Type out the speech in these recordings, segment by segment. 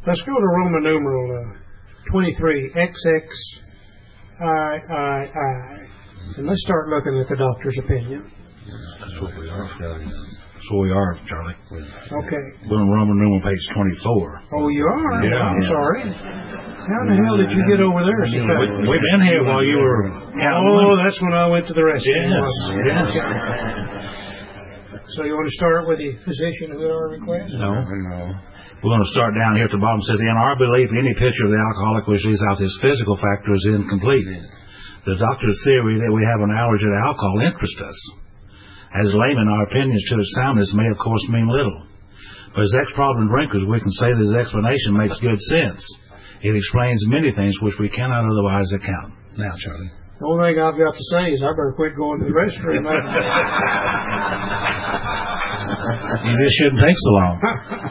Let's go to Roman numeral 23, XXIII. And let's start looking at the doctor's opinion. That's what we are. That's what we are, Charlie. Okay. We're on Roman numeral page 24. Oh, you are? Yeah. I'm sorry. How the hell did you get over there so fast? We've been here while you were counting. Oh, that's when I went to the restroom. Yes. So you want to start with the physician who had our request? No. We're going to start down here at the bottom. It says, in our belief, any picture of the alcoholic which leaves out his physical factor is incomplete. The doctor's theory that we have an allergy to alcohol interests us. As laymen, our opinions to its soundness may, of course, mean little. But as ex-problem drinkers, we can say that his explanation makes good sense. It explains many things which we cannot otherwise account. Now, Charlie. The only thing I've got to say is I better quit going to the restroom. You just shouldn't take so long.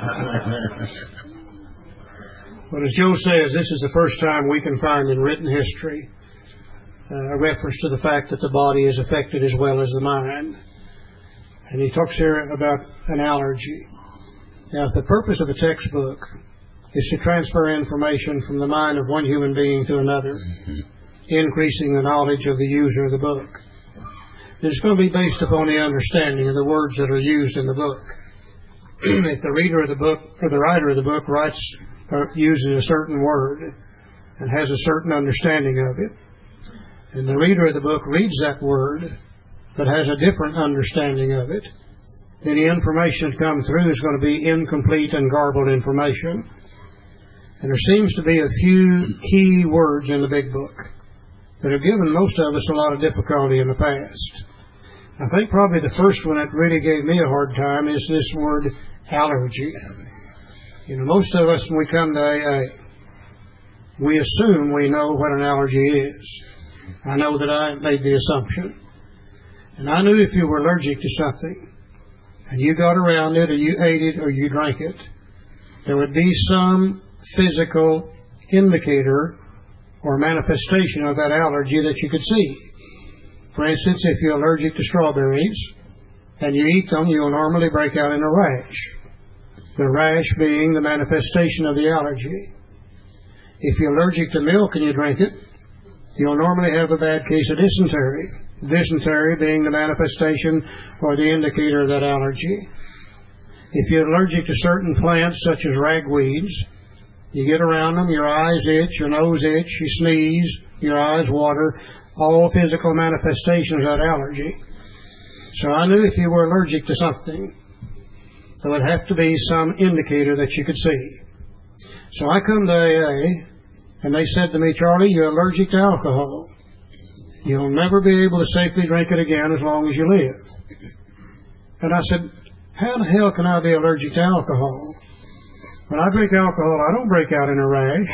But as Joe says, this is the first time we can find in written history a reference to the fact that the body is affected as well as the mind. And he talks here about an allergy. Now, if the purpose of a textbook is to transfer information from the mind of one human being to another, increasing the knowledge of the user of the book, it's going to be based upon the understanding of the words that are used in the book. If the reader of the book or the writer of the book writes or uses a certain word and has a certain understanding of it, and the reader of the book reads that word but has a different understanding of it, then the information that comes through is going to be incomplete and garbled information. And there seems to be a few key words in the big book that have given most of us a lot of difficulty in the past. I think probably the first one that really gave me a hard time is this word allergy. You know, most of us, when we come to AA, we assume we know what an allergy is. I know that I made the assumption. And I knew if you were allergic to something, and you got around it, or you ate it, or you drank it, there would be some physical indicator or manifestation of that allergy that you could see. For instance, if you're allergic to strawberries and you eat them, you'll normally break out in a rash. The rash being the manifestation of the allergy. If you're allergic to milk and you drink it, you'll normally have a bad case of dysentery. Dysentery being the manifestation or the indicator of that allergy. If you're allergic to certain plants such as ragweeds, you get around them, your eyes itch, your nose itch, you sneeze, your eyes water, all physical manifestations of that allergy. So I knew if you were allergic to something, there would have to be some indicator that you could see. So I come to AA, and they said to me, Charlie, you're allergic to alcohol. You'll never be able to safely drink it again as long as you live. And I said, how the hell can I be allergic to alcohol? When I drink alcohol, I don't break out in a rash.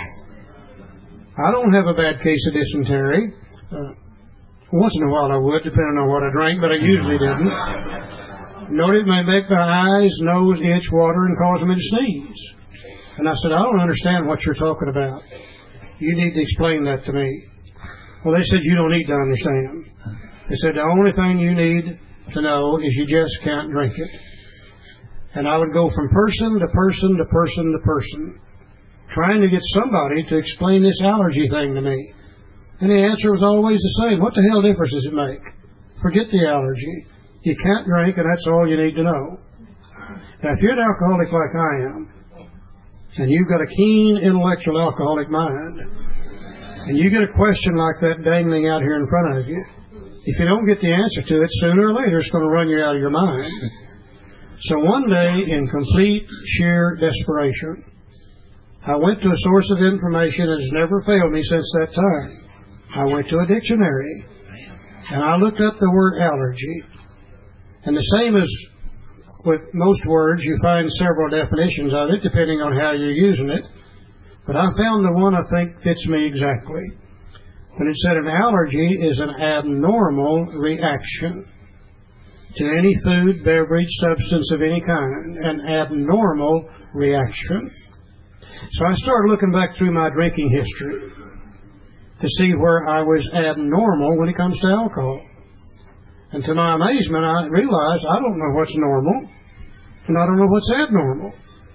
I don't have a bad case of dysentery. Once in a while I would, depending on what I drank, but I usually didn't. Note it may make my eyes, nose, itch, water, and cause me to sneeze. And I said, I don't understand what you're talking about. You need to explain that to me. Well, they said, you don't need to understand. They said, the only thing you need to know is you just can't drink it. And I would go from person to person to person to person, trying to get somebody to explain this allergy thing to me. And the answer was always the same. What the hell difference does it make? Forget the allergy. You can't drink, and that's all you need to know. Now, if you're an alcoholic like I am, and you've got a keen intellectual alcoholic mind, and you get a question like that dangling out here in front of you, if you don't get the answer to it, sooner or later it's going to run you out of your mind. So one day, in complete, sheer desperation, I went to a source of information that has never failed me since that time. I went to a dictionary, and I looked up the word allergy. And the same as with most words, you find several definitions of it, depending on how you're using it. But I found the one I think fits me exactly. But it said an allergy is an abnormal reaction to any food, beverage, substance of any kind. An abnormal reaction. So I started looking back through my drinking history to see where I was abnormal when it comes to alcohol. And to my amazement, I realized I don't know what's normal, and I don't know what's abnormal.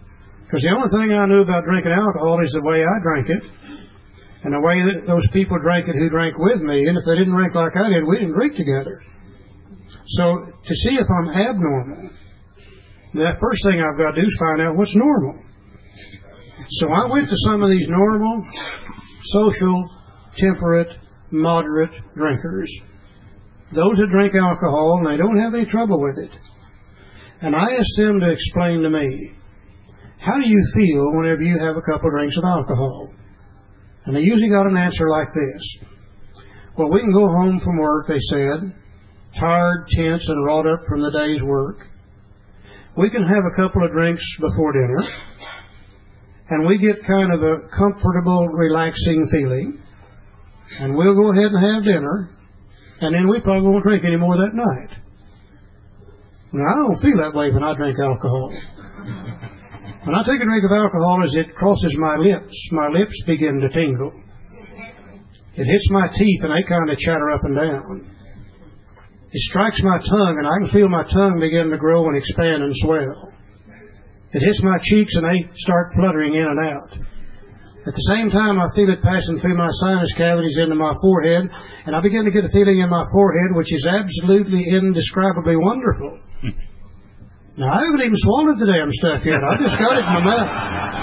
Because the only thing I knew about drinking alcohol is the way I drank it, and the way that those people drank it who drank with me. And if they didn't drink like I did, we didn't drink together. So to see if I'm abnormal, the first thing I've got to do is find out what's normal. So I went to some of these normal, social, temperate, moderate drinkers. Those that drink alcohol and they don't have any trouble with it. And I asked them to explain to me, how do you feel whenever you have a couple of drinks of alcohol? And they usually got an answer like this. Well, we can go home from work, they said, tired, tense, and wrought up from the day's work. We can have a couple of drinks before dinner, and we get kind of a comfortable, relaxing feeling, and we'll go ahead and have dinner, and then we probably won't drink any more that night. Now, I don't feel that way when I drink alcohol. When I take a drink of alcohol, as it crosses my lips begin to tingle. It hits my teeth, and they kind of chatter up and down. It strikes my tongue, and I can feel my tongue begin to grow and expand and swell. It hits my cheeks, and they start fluttering in and out. At the same time, I feel it passing through my sinus cavities into my forehead, and I begin to get a feeling in my forehead which is absolutely indescribably wonderful. Now, I haven't even swallowed the damn stuff yet. I just got it in my mouth.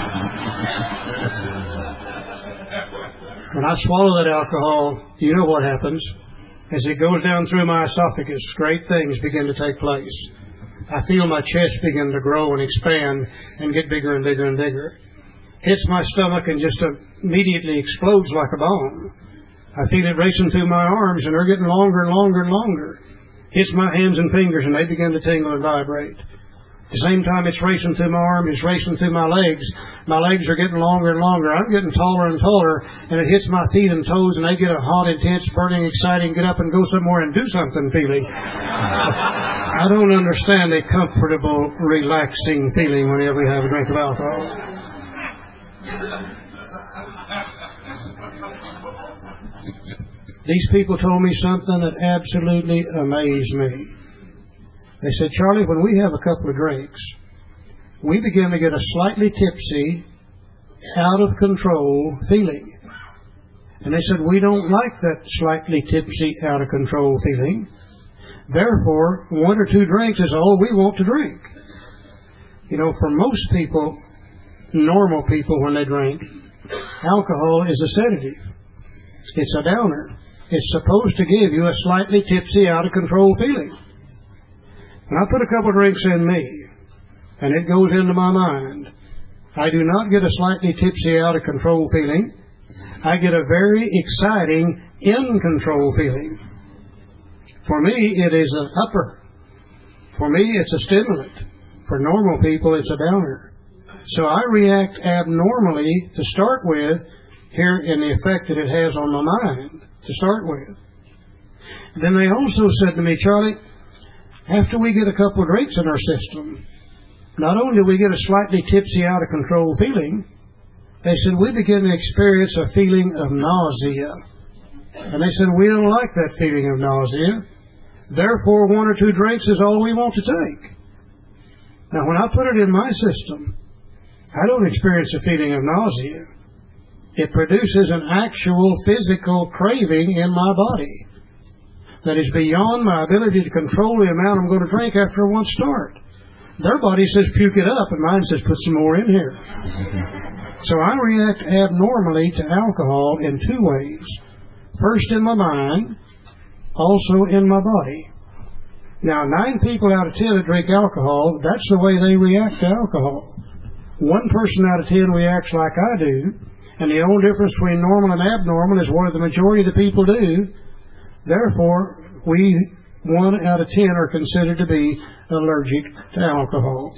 When I swallow that alcohol, you know what happens. As it goes down through my esophagus, great things begin to take place. I feel my chest begin to grow and expand and get bigger and bigger and bigger. Hits my stomach and just immediately explodes like a bomb. I feel it racing through my arms, and they're getting longer and longer and longer. Hits my hands and fingers, and they begin to tingle and vibrate. At the same time it's racing through my arms, it's racing through my legs. My legs are getting longer and longer. I'm getting taller and taller, and it hits my feet and toes, and they get a hot, intense, burning, exciting, get up and go somewhere and do something feeling. I don't understand a comfortable, relaxing feeling whenever we have a drink of alcohol. These people told me something that absolutely amazed me. They said, Charlie, when we have a couple of drinks, we begin to get a slightly tipsy, out of control feeling. And they said, we don't like that slightly tipsy, out of control feeling. Therefore, one or two drinks is all we want to drink. You know, for most people, normal people, when they drink, alcohol is a sedative. It's a downer. It's supposed to give you a slightly tipsy, out of control feeling. When I put a couple of drinks in me, and it goes into my mind, I do not get a slightly tipsy, out of control feeling. I get a very exciting, in control feeling. For me, it is an upper. For me, it's a stimulant. For normal people, it's a downer. So I react abnormally to start with here in the effect that it has on my mind to start with. Then they also said to me, Charlie, after we get a couple of drinks in our system, not only do we get a slightly tipsy, out of control feeling, they said we begin to experience a feeling of nausea. And they said we don't like that feeling of nausea. Therefore, one or two drinks is all we want to take. Now, when I put it in my system, I don't experience a feeling of nausea. It produces an actual physical craving in my body that is beyond my ability to control the amount I'm going to drink after one start. Their body says puke it up, and mine says put some more in here. So I react abnormally to alcohol in two ways. First in my mind, also in my body. Now, 9 people out of 10 that drink alcohol, that's the way they react to alcohol. 1 person out of 10 reacts like I do, and the only difference between normal and abnormal is what the majority of the people do. Therefore, we 1 out of 10 are considered to be allergic to alcohol.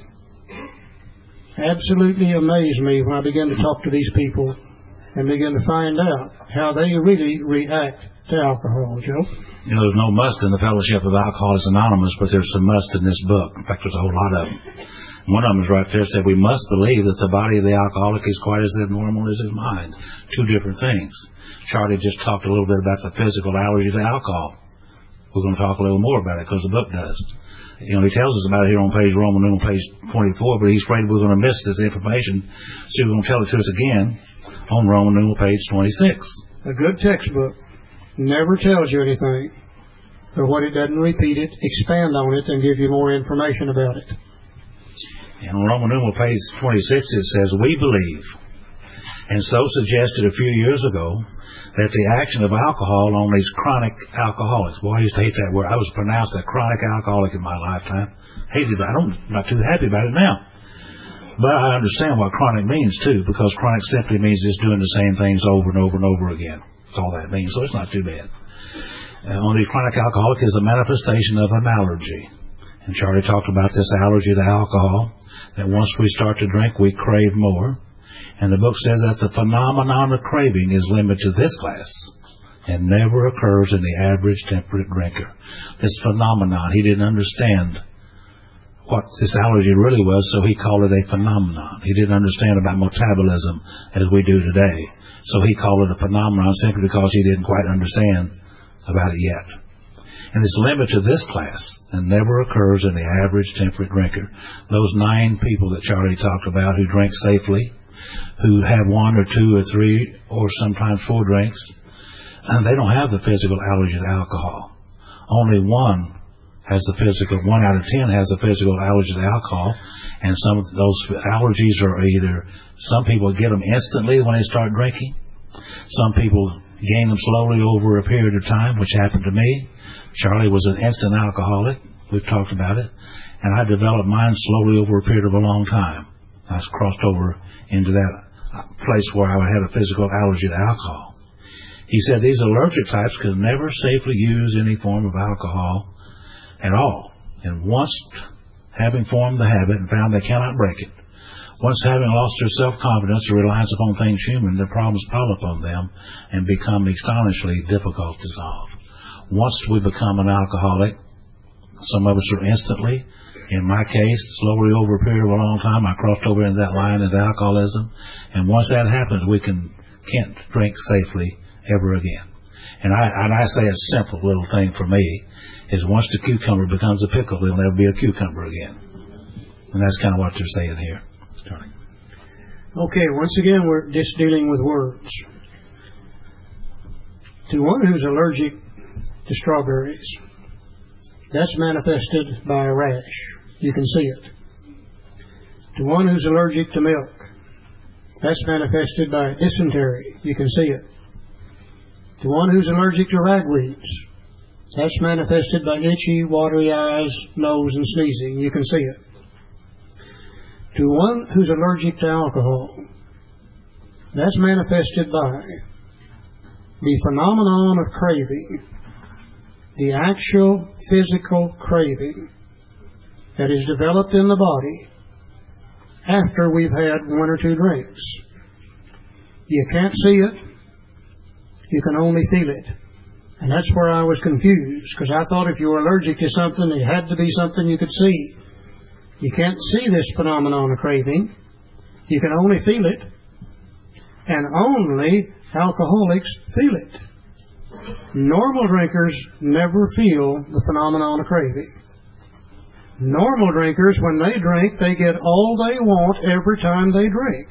Absolutely amazed me when I began to talk to these people and begin to find out how they really react to alcohol, Joe. You know, there's no must in the Fellowship of Alcoholics Anonymous, but there's some must in this book. In fact, there's a whole lot of them. One of them is right there, said we must believe that the body of the alcoholic is quite as abnormal as his mind. 2 different things. Charlie just talked a little bit about the physical allergy to alcohol. We're going to talk a little more about it because the book does. He tells us about it here on Roman numeral page 24, but he's afraid we're going to miss this information, so he's going to tell it to us again on Roman numeral page 26. A good textbook never tells you anything, but what it doesn't repeat it, expand on it, and give you more information about it. And on Roman numeral page 26 it says, we believe, and so suggested a few years ago, that the action of alcohol on these chronic alcoholics. Boy, I used to hate that word. I was pronounced a chronic alcoholic in my lifetime. Hated it. I'm not too happy about it now. But I understand what chronic means, too, because chronic simply means just doing the same things over and over and over again. That's all that means, so it's not too bad. On the chronic alcoholic is a manifestation of an allergy. And Charlie talked about this allergy to alcohol, that once we start to drink, we crave more. And the book says that the phenomenon of craving is limited to this class and never occurs in the average temperate drinker. This phenomenon, he didn't understand what this allergy really was, so he called it a phenomenon. He didn't understand about metabolism as we do today, so he called it a phenomenon simply because he didn't quite understand about it yet. And it's limited to this class and never occurs in the average temperate drinker. Those 9 people that Charlie talked about who drink safely, who have 1 or 2 or 3 or sometimes 4 drinks, and they don't have the physical allergy to alcohol. Only 1 has the physical, 1 out of 10 has the physical allergy to alcohol, and some of those allergies are either, some people get them instantly when they start drinking, some people gain them slowly over a period of time, which happened to me. Charlie was an instant alcoholic, we've talked about it, and I developed mine slowly over a period of a long time. I crossed over into that place where I had a physical allergy to alcohol. He said these allergic types could never safely use any form of alcohol at all. And once having formed the habit and found they cannot break it, once having lost their self-confidence or reliance upon things human, their problems pile upon them and become astonishingly difficult to solve. Once we become an alcoholic, some of us are instantly. In my case, slowly over a period of a long time, I crossed over into that line of alcoholism. And once that happens, we can't drink safely ever again. And I say a simple little thing for me is once the cucumber becomes a pickle, there'll never be a cucumber again. And that's kind of what they're saying here. Okay, once again, we're just dealing with words. To one who's allergic to strawberries, that's manifested by a rash. You can see it. To one who's allergic to milk, that's manifested by dysentery. You can see it. To one who's allergic to ragweeds, that's manifested by itchy, watery eyes, nose, and sneezing. You can see it. To one who's allergic to alcohol, that's manifested by the phenomenon of craving, the actual physical craving that is developed in the body after we've had 1 or 2 drinks. You can't see it. You can only feel it. And that's where I was confused, because I thought if you were allergic to something, it had to be something you could see. You can't see this phenomenon of craving. You can only feel it. And only alcoholics feel it. Normal drinkers never feel the phenomenon of craving. Normal drinkers, when they drink, they get all they want every time they drink.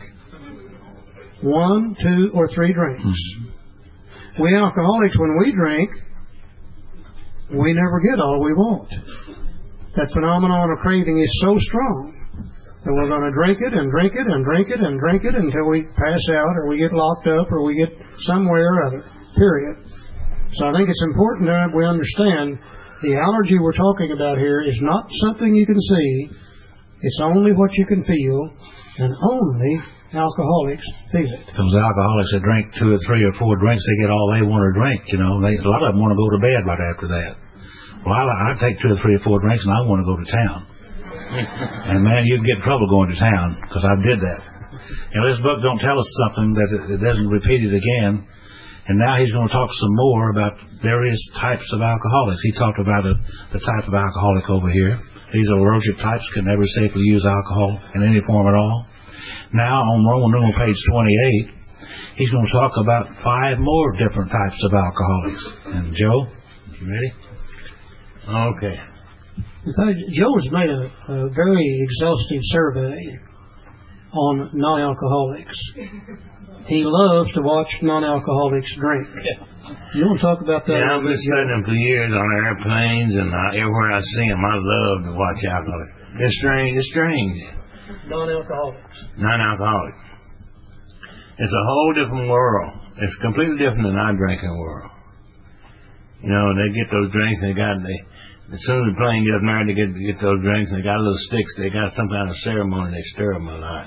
1, 2, or 3 drinks. We alcoholics, when we drink, we never get all we want. That phenomenon of craving is so strong that we're going to drink it and drink it and drink it and drink it until we pass out or we get locked up or we get somewhere or other, period. So I think it's important that we understand the allergy we're talking about here is not something you can see. It's only what you can feel, and only alcoholics feel it. Those alcoholics that drink 2 or 3 or 4 drinks, they get all they want to drink. A lot of them want to go to bed right after that. Well, I take 2 or 3 or 4 drinks and I want to go to town. And man, you can get in trouble going to town, because I did that. This book don't tell us something that it doesn't repeat it again. And now he's going to talk some more about various types of alcoholics. He talked about the type of alcoholic over here. These allergic types can never safely use alcohol in any form at all. Now on Roman numeral page 28, he's going to talk about 5 more different types of alcoholics. And Joe, you ready? Okay. In fact, Joe's made a very exhaustive survey on non-alcoholics. He loves to watch non-alcoholics drink. You want to talk about that? Yeah, I've been studying them for years on airplanes and everywhere I see them. I love to watch alcoholics. It's strange. It's strange. Non-alcoholics. Non-alcoholic. It's a whole different world. It's completely different than our drinking world. You know, they get those drinks and as soon as the plane gets up there, they get those drinks and they got little sticks. They got some kind of ceremony. They stir them a lot.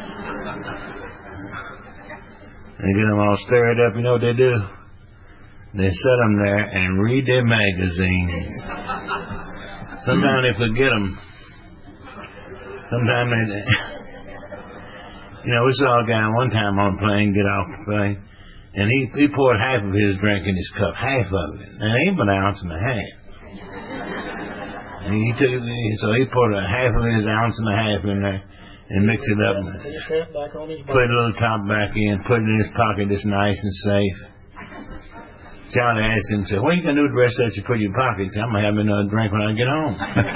They get them all stirred up. You know what they do? They set them there and read their magazines. Sometimes they forget them. Sometimes they... You know, we saw a guy one time on a plane get off the plane, and he poured half of his drink in his cup, half of it. And it ain't but an ounce and a half. And he poured half of his ounce and a half in there and mixed it up. Put a little top back in, put it in his pocket, just nice and safe. Charlie asked him, said, "What are you going to do with the rest of that you put in your pocket?" He said, "I'm going to have another drink when I get home."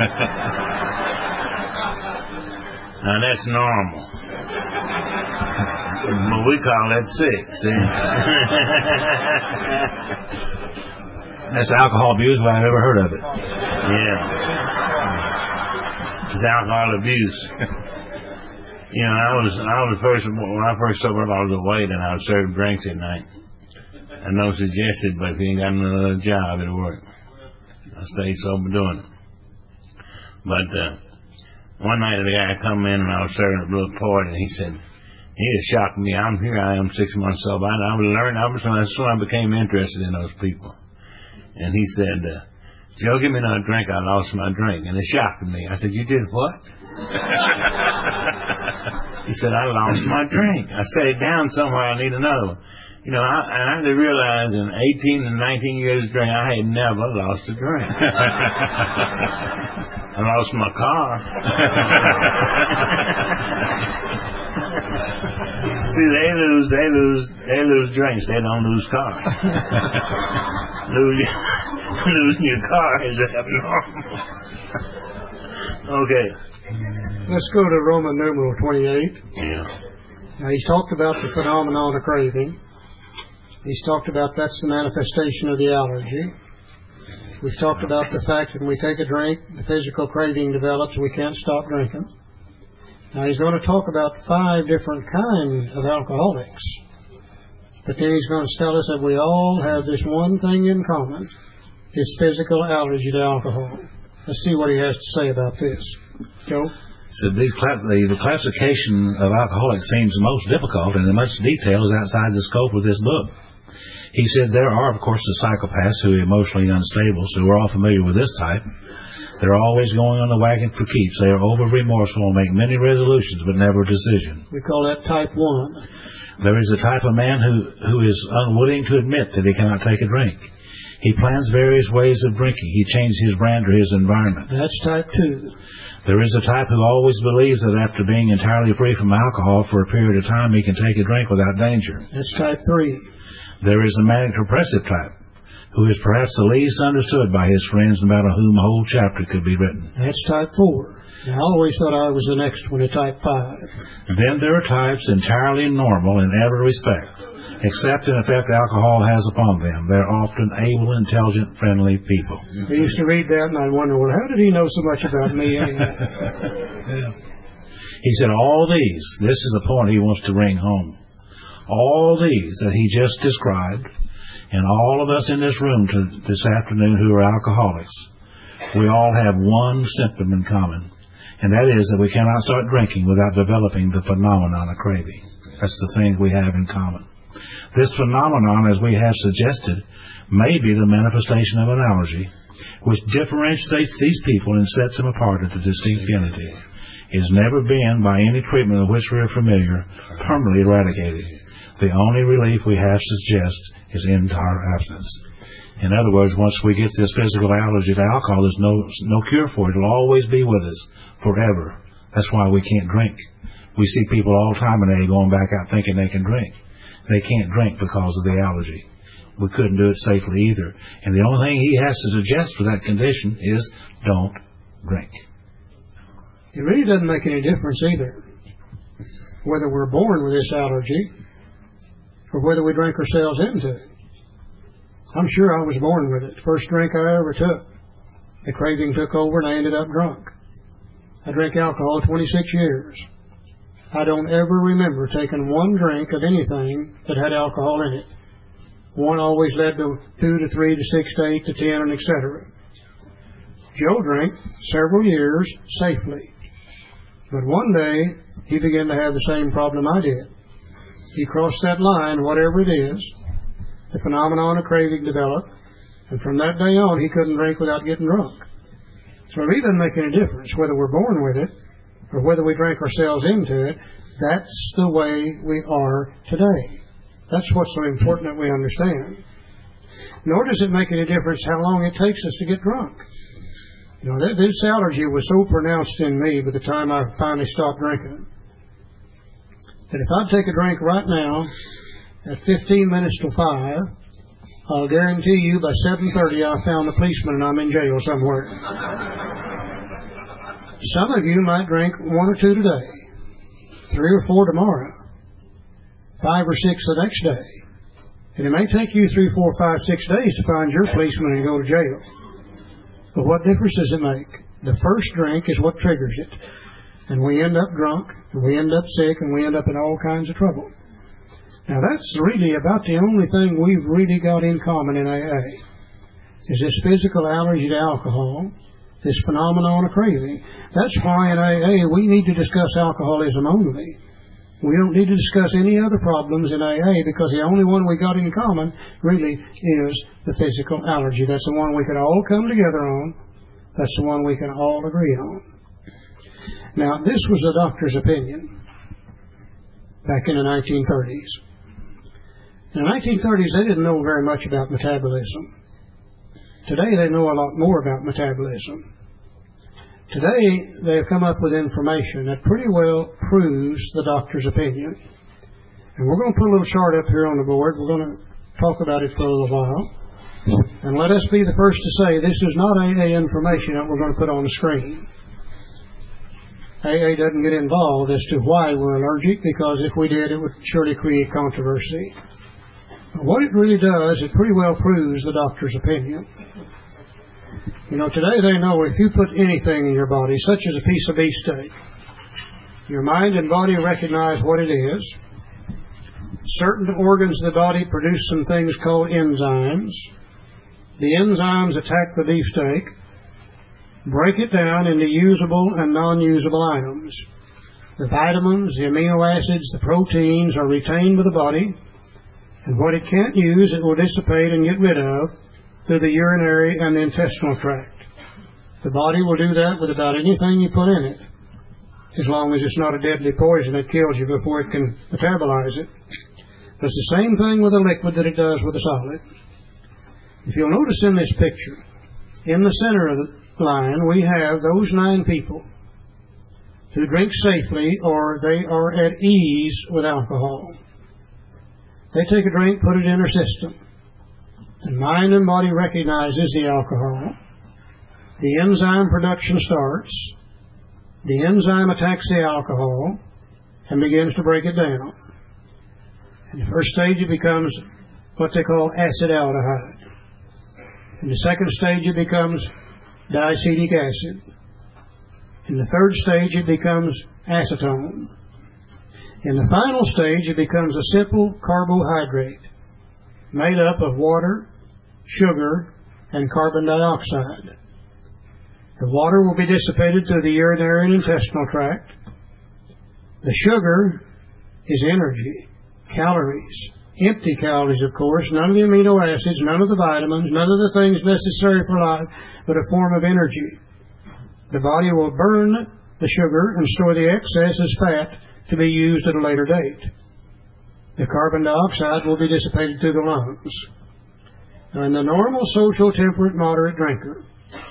Now that's normal. But we call that sick, see? That's alcohol abuse if I've ever heard of it. Yeah. It's alcohol abuse. You know, when I first sobered up, I was awake and I would serve drinks at night. I know it's suggested, but if you ain't got another job, it'll work. I stayed sober doing it. But one night the guy come in and I was serving a little port and he said, he had shocked me. I am 6 months sober. That's when I became interested in those people. And he said, "Joe, give me another drink. I lost my drink." And it shocked me. I said, "You did what?" He said, "I lost my drink. I set it down somewhere. I need to know." You know, I had to realize in 18 and 19 years of drinking, I had never lost a drink. I lost my car. See, they lose drinks. They don't lose cars. Losing your car is abnormal. Okay. Let's go to Roman numeral 28. Yeah. Now, he's talked about the phenomenon of craving. He's talked about that's the manifestation of the allergy. We've talked about the fact that when we take a drink, the physical craving develops, we can't stop drinking. Now he's going to talk about 5 different kinds of alcoholics. But then he's going to tell us that we all have this one thing in common, this physical allergy to alcohol. Let's see what he has to say about this. Joe? So the classification of alcoholics seems most difficult and in much detail is outside the scope of this book. He said there are, of course, the psychopaths who are emotionally unstable, so we're all familiar with this type. They're always going on the wagon for keeps. They are over-remorseful and make many resolutions but never a decision. We call that type 1. There is a type of man who is unwilling to admit that he cannot take a drink. He plans various ways of drinking. He changes his brand or his environment. That's type 2. There is a type who always believes that after being entirely free from alcohol for a period of time, he can take a drink without danger. That's type 3. There is the manic-depressive type, who is perhaps the least understood by his friends and about whom a whole chapter could be written. That's type 4. I always thought I was the next one, a type 5. Then there are types entirely normal in every respect, except in the effect alcohol has upon them. They're often able, intelligent, friendly people. I used to read that and I'd wonder, well, how did he know so much about me anyway? He said all these, this is the point he wants to bring home, all these that he just described, and all of us in this room this afternoon who are alcoholics, we all have one symptom in common, and that is that we cannot start drinking without developing the phenomenon of craving. That's the thing we have in common. This phenomenon, as we have suggested, may be the manifestation of an allergy, which differentiates these people and sets them apart as a distinct entity. It has never been, by any treatment of which we are familiar, permanently eradicated. The only relief we have suggest is entire abstinence. In other words, once we get this physical allergy to alcohol, there's no cure for it. It'll always be with us forever. That's why we can't drink. We see people all the time today going back out thinking they can drink. They can't drink because of the allergy. we couldn't do it safely either. And the only thing he has to suggest for that condition is don't drink. It really doesn't make any difference either whether we're born with this allergy or whether we drink ourselves into it. I'm sure I was born with it. First drink I ever took, the craving took over and I ended up drunk. I drank alcohol 26 years. I don't ever remember taking one drink of anything that had alcohol in it. One always led to 2 to 3 to 6 to 8 to 10 and etc. Joe drank several years safely. But one day, he began to have the same problem I did. He crossed that line, whatever it is. The phenomenon of craving developed, and from that day on, he couldn't drink without getting drunk. So it really doesn't make any difference whether we're born with it or whether we drink ourselves into it. That's the way we are today. That's what's so important that we understand. Nor does it make any difference how long it takes us to get drunk. You know, this allergy was so pronounced in me by the time I finally stopped drinking that if I'd take a drink right now at 15 minutes to 5, I'll guarantee you by 7:30 I've found the policeman and I'm in jail somewhere. Some of you might drink 1 or 2 today, 3 or 4 tomorrow, 5 or 6 the next day. And it may take you 3, 4, 5, 6 days to find your policeman and go to jail. But what difference does it make? The first drink is what triggers it. And we end up drunk, and we end up sick, and we end up in all kinds of trouble. Now that's really about the only thing we've really got in common in AA, is this physical allergy to alcohol, this phenomenon of craving. That's why in AA we need to discuss alcoholism only. We don't need to discuss any other problems in AA because the only one we got in common really is the physical allergy. That's the one we can all come together on. That's the one we can all agree on. Now, this was the doctor's opinion back in the 1930s. In the 1930s, they didn't know very much about metabolism. Today, they know a lot more about metabolism. Today, they have come up with information that pretty well proves the doctor's opinion. And we're going to put a little chart up here on the board. We're going to talk about it for a little while. And let us be the first to say this is not AA information that we're going to put on the screen. AA doesn't get involved as to why we're allergic, because if we did, it would surely create controversy. But what it really does, it pretty well proves the doctor's opinion. You know, today they know if you put anything in your body, such as a piece of beefsteak, your mind and body recognize what it is. Certain organs of the body produce some things called enzymes. The enzymes attack the beefsteak, break it down into usable and non-usable items. The vitamins, the amino acids, the proteins are retained by the body, and what it can't use, it will dissipate and get rid of through the urinary and the intestinal tract. The body will do that with about anything you put in it, as long as it's not a deadly poison that kills you before it can metabolize it. But it's the same thing with a liquid that it does with a solid. If you'll notice in this picture, in the center of the line, we have those 9 people who drink safely or they are at ease with alcohol. They take a drink, put it in their system. And mind and body recognizes the alcohol. The enzyme production starts. The enzyme attacks the alcohol and begins to break it down. In the first stage, it becomes what they call acetaldehyde. In the second stage, it becomes diacetic acid. In the third stage, it becomes acetone. In the final stage, it becomes a simple carbohydrate made up of water, sugar, and carbon dioxide. The water will be dissipated through the urinary and intestinal tract. The sugar is energy, calories, empty calories, of course, none of the amino acids, none of the vitamins, none of the things necessary for life, but a form of energy. The body will burn the sugar and store the excess as fat to be used at a later date. The carbon dioxide will be dissipated through the lungs. Now, in the normal, social, temperate, moderate drinker,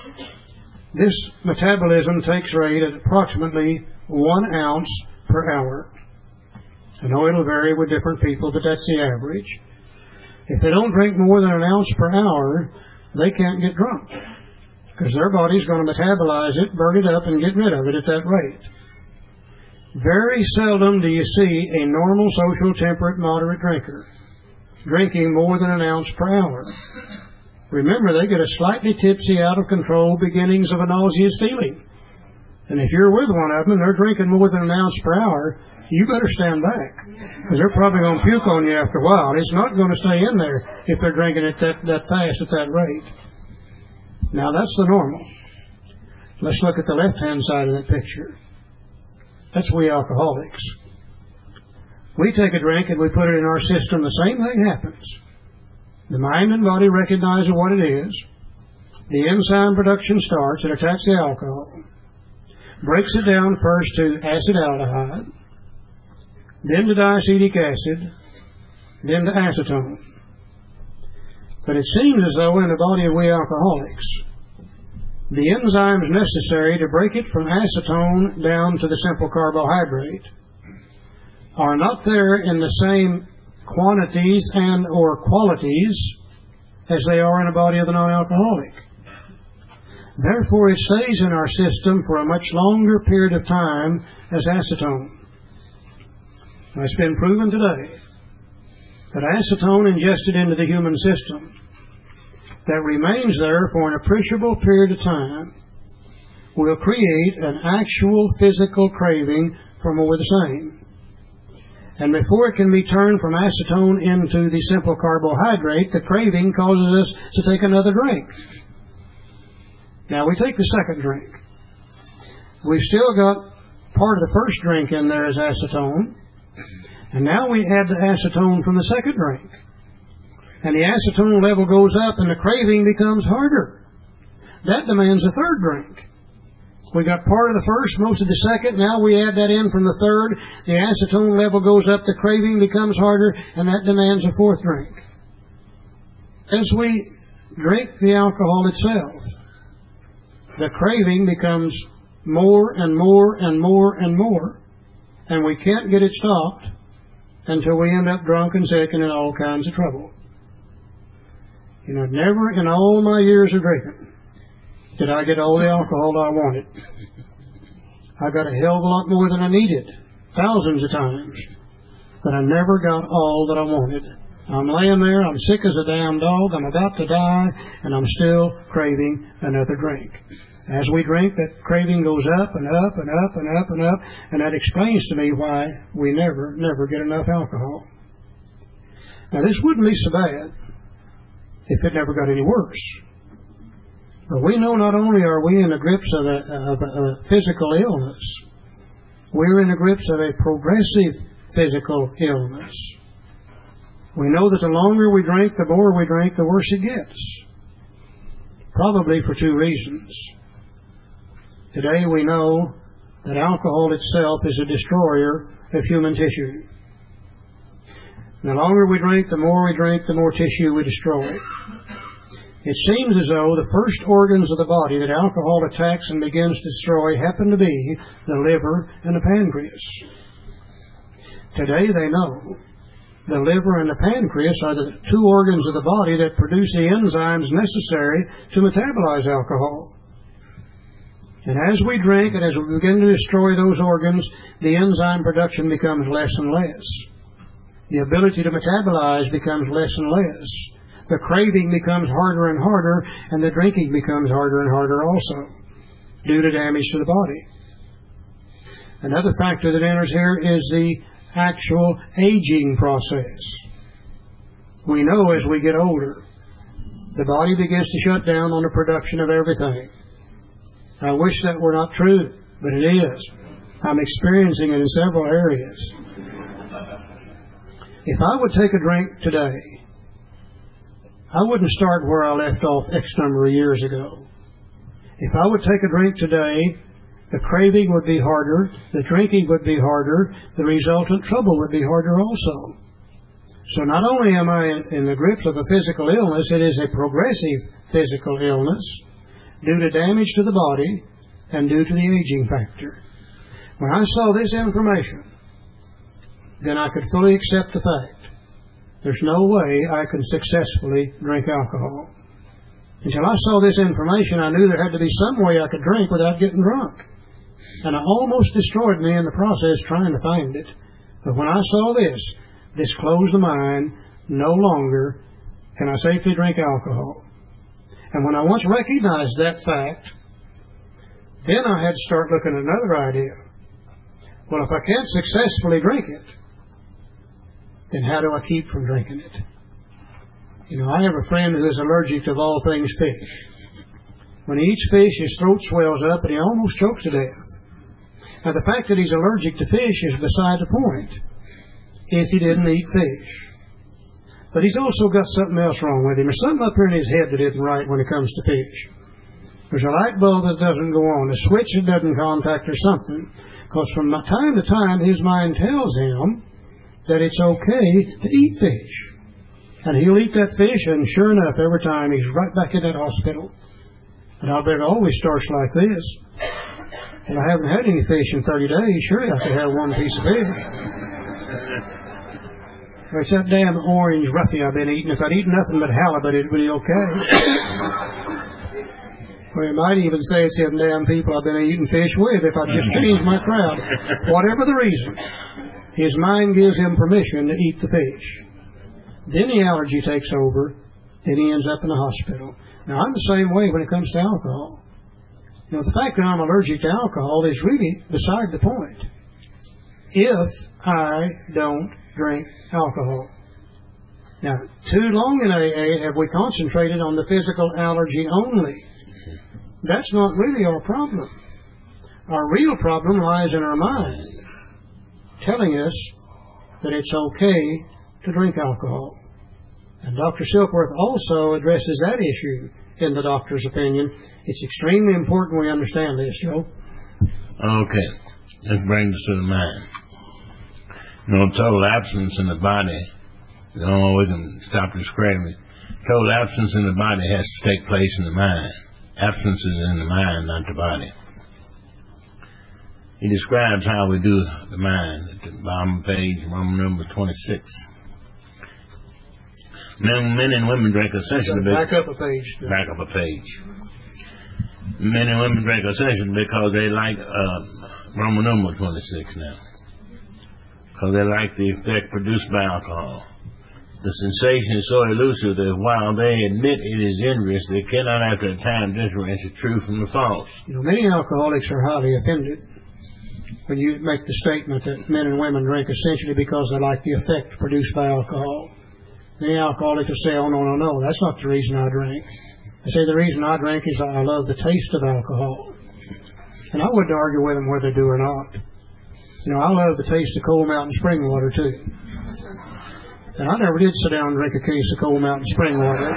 this metabolism takes rate at approximately 1 ounce per hour. I know it'll vary with different people, but that's the average. If they don't drink more than an ounce per hour, they can't get drunk, because their body's going to metabolize it, burn it up, and get rid of it at that rate. Very seldom do you see a normal, social, temperate, moderate drinker drinking more than an ounce per hour. Remember, they get a slightly tipsy, out of control beginnings of a nauseous feeling. And if you're with one of them and they're drinking more than an ounce per hour, you better stand back, because they're probably going to puke on you after a while. It's not going to stay in there if they're drinking it that fast at that rate. Now, that's the normal. Let's look at the left-hand side of that picture. That's we alcoholics. We take a drink and we put it in our system. The same thing happens. The mind and body recognize what it is. The enzyme production starts. It attacks the alcohol. Breaks it down first to acetaldehyde, then to diacetic acid, then to acetone. But it seems as though in the body of we alcoholics, the enzymes necessary to break it from acetone down to the simple carbohydrate are not there in the same quantities and or qualities as they are in the body of the non-alcoholic. Therefore, it stays in our system for a much longer period of time as acetone. Now, it's been proven today that acetone ingested into the human system that remains there for an appreciable period of time will create an actual physical craving for more of the same. And before it can be turned from acetone into the simple carbohydrate, the craving causes us to take another drink. Now, we take the second drink. We've still got part of the first drink in there as acetone, and now we add the acetone from the second drink. And the acetone level goes up and the craving becomes harder. That demands a third drink. We got part of the first, most of the second, now we add that in from the third. The acetone level goes up, the craving becomes harder, and that demands a fourth drink. As we drink the alcohol itself, the craving becomes more and more and more and more, and we can't get it stopped until we end up drunk and sick and in all kinds of trouble. You know, never in all my years of drinking did I get all the alcohol I wanted. I got a hell of a lot more than I needed, thousands of times, but I never got all that I wanted. I'm laying there, I'm sick as a damn dog, I'm about to die, and I'm still craving another drink. As we drink, that craving goes up and up and up and up and up, and that explains to me why we never get enough alcohol. Now, this wouldn't be so bad if it never got any worse. But we know not only are we in the grips of a physical illness, we're in the grips of a progressive physical illness. We know that the longer we drink, the more we drink, the worse it gets. Probably for two reasons. Today we know that alcohol itself is a destroyer of human tissue. The longer we drink, the more we drink, the more tissue we destroy. It seems as though the first organs of the body that alcohol attacks and begins to destroy happen to be the liver and the pancreas. Today they know the liver and the pancreas are the two organs of the body that produce the enzymes necessary to metabolize alcohol. And as we drink and as we begin to destroy those organs, the enzyme production becomes less and less. The ability to metabolize becomes less and less. The craving becomes harder and harder, and the drinking becomes harder and harder also, due to damage to the body. Another factor that enters here is the actual aging process. We know as we get older, the body begins to shut down on the production of everything. I wish that were not true, but it is. I'm experiencing it in several areas. If I would take a drink today, I wouldn't start where I left off X number of years ago. If I would take a drink today, the craving would be harder, the drinking would be harder, the resultant trouble would be harder also. So not only am I in the grips of a physical illness, it is a progressive physical illness due to damage to the body and due to the aging factor. When I saw this information, then I could fully accept the fact there's no way I can successfully drink alcohol. Until I saw this information, I knew there had to be some way I could drink without getting drunk. And it almost destroyed me in the process trying to find it. But when I saw this closed the mind, no longer can I safely drink alcohol. And when I once recognized that fact, then I had to start looking at another idea. Well, if I can't successfully drink it, then how do I keep from drinking it? You know, I have a friend who is allergic to, of all things, fish. When he eats fish, his throat swells up and he almost chokes to death. Now, the fact that he's allergic to fish is beside the point if he didn't eat fish. But he's also got something else wrong with him. There's something up here in his head that isn't right when it comes to fish. There's a light bulb that doesn't go on, a switch that doesn't contact or something. Because from time to time, his mind tells him that it's okay to eat fish. And he'll eat that fish, and sure enough, every time he's right back in that hospital. And I bet it always starts like this. And I haven't had any fish in 30 days. Surely I could have one piece of fish. It's that damn orange roughy I've been eating. If I'd eaten nothing but halibut, it'd be okay. Or you might even say it's them damn people I've been eating fish with if I'd just changed my crowd. Whatever the reason, his mind gives him permission to eat the fish. Then the allergy takes over, and he ends up in the hospital. Now, I'm the same way when it comes to alcohol. You know, the fact that I'm allergic to alcohol is really beside the point. If I don't drink alcohol. Now, too long in AA have we concentrated on the physical allergy only. That's not really our problem. Our real problem lies in our mind, telling us that it's okay to drink alcohol. And Dr. Silkworth also addresses that issue in the doctor's opinion. It's extremely important we understand this, Joe. Okay, let's bring this to the mind. You know, total absence in the body, the only way we can stop describing it, total absence in the body has to take place in the mind. Absence is in the mind, not the body. He describes how we do the mind at the bottom page, Roman number 26. Men and women drink essentially... Back up a page. Back up a page. Men and women drink essentially because they like Roman number 26 now. Because they like the effect produced by alcohol. The sensation is so elusive that while they admit it is injurious, they cannot after a time differentiate the true from the false. You know, many alcoholics are highly offended when you make the statement that men and women drink essentially because they like the effect produced by alcohol. Many alcoholics will say, oh, no, that's not the reason I drink. They say the reason I drink is I love the taste of alcohol. And I wouldn't argue with them whether they do or not. You know, I love the taste of Cold Mountain spring water, too. And I never did sit down and drink a case of Cold Mountain spring water.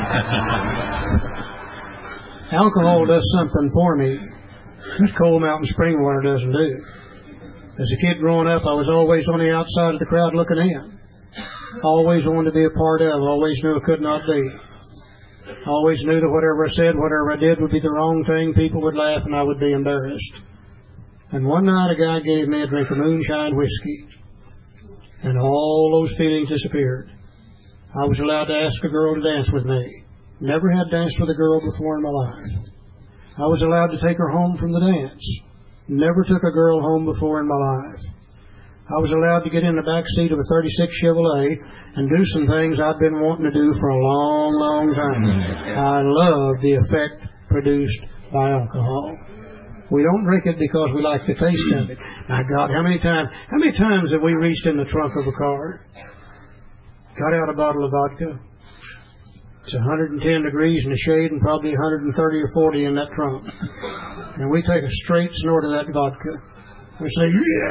Alcohol does something for me that Cold Mountain spring water doesn't do. As a kid growing up, I was always on the outside of the crowd looking in. Always wanted to be a part of. Always knew I could not be. Always knew that whatever I said, whatever I did would be the wrong thing. People would laugh and I would be embarrassed. And one night a guy gave me a drink of moonshine whiskey. And all those feelings disappeared. I was allowed to ask a girl to dance with me. Never had danced with a girl before in my life. I was allowed to take her home from the dance. Never took a girl home before in my life. I was allowed to get in the back seat of a 36 Chevrolet and do some things I'd been wanting to do for a long, long time. I love the effect produced by alcohol. We don't drink it because we like the taste of it. My God, how many times have we reached in the trunk of a car, got out a bottle of vodka? It's 110 degrees in the shade and probably 130 or 40 in that trunk. And we take a straight snort of that vodka. We say,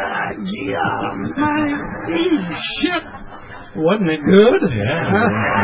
shit. Wasn't it good? Yeah.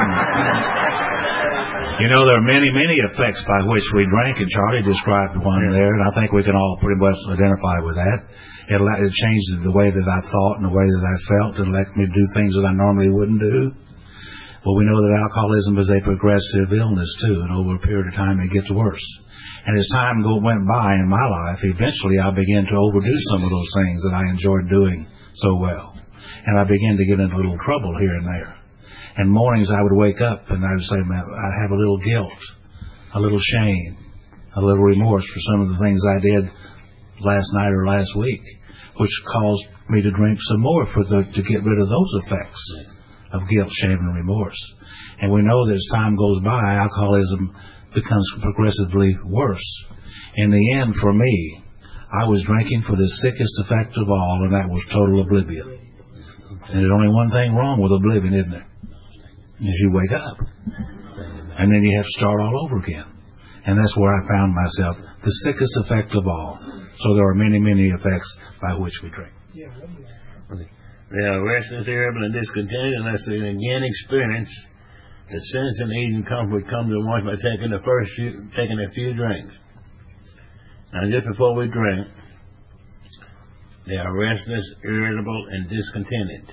You know, there are many, many effects by which we drink, and Charlie described one there, and I think we can all pretty much identify with that. It changed the way that I thought and the way that I felt, and let me do things that I normally wouldn't do. Well, we know that alcoholism is a progressive illness, too, and over a period of time it gets worse. And as time went by in my life, eventually I began to overdo some of those things that I enjoyed doing so well. And I began to get into a little trouble here and there. And mornings I would wake up and I would say, man, I have a little guilt, a little shame, a little remorse for some of the things I did last night or last week, which caused me to drink some more to get rid of those effects of guilt, shame, and remorse. And we know that as time goes by, alcoholism becomes progressively worse. In the end, for me, I was drinking for the sickest effect of all, and that was total oblivion. And there's only one thing wrong with oblivion, isn't there? Is you wake up. And then you have to start all over again. And that's where I found myself, the sickest effect of all. So there are many, many effects by which we drink. They are restless, irritable, and discontented unless they again experience the sense and ease and comfort comes at once by taking a few drinks. Now, just before we drink, they are restless, irritable, and discontented.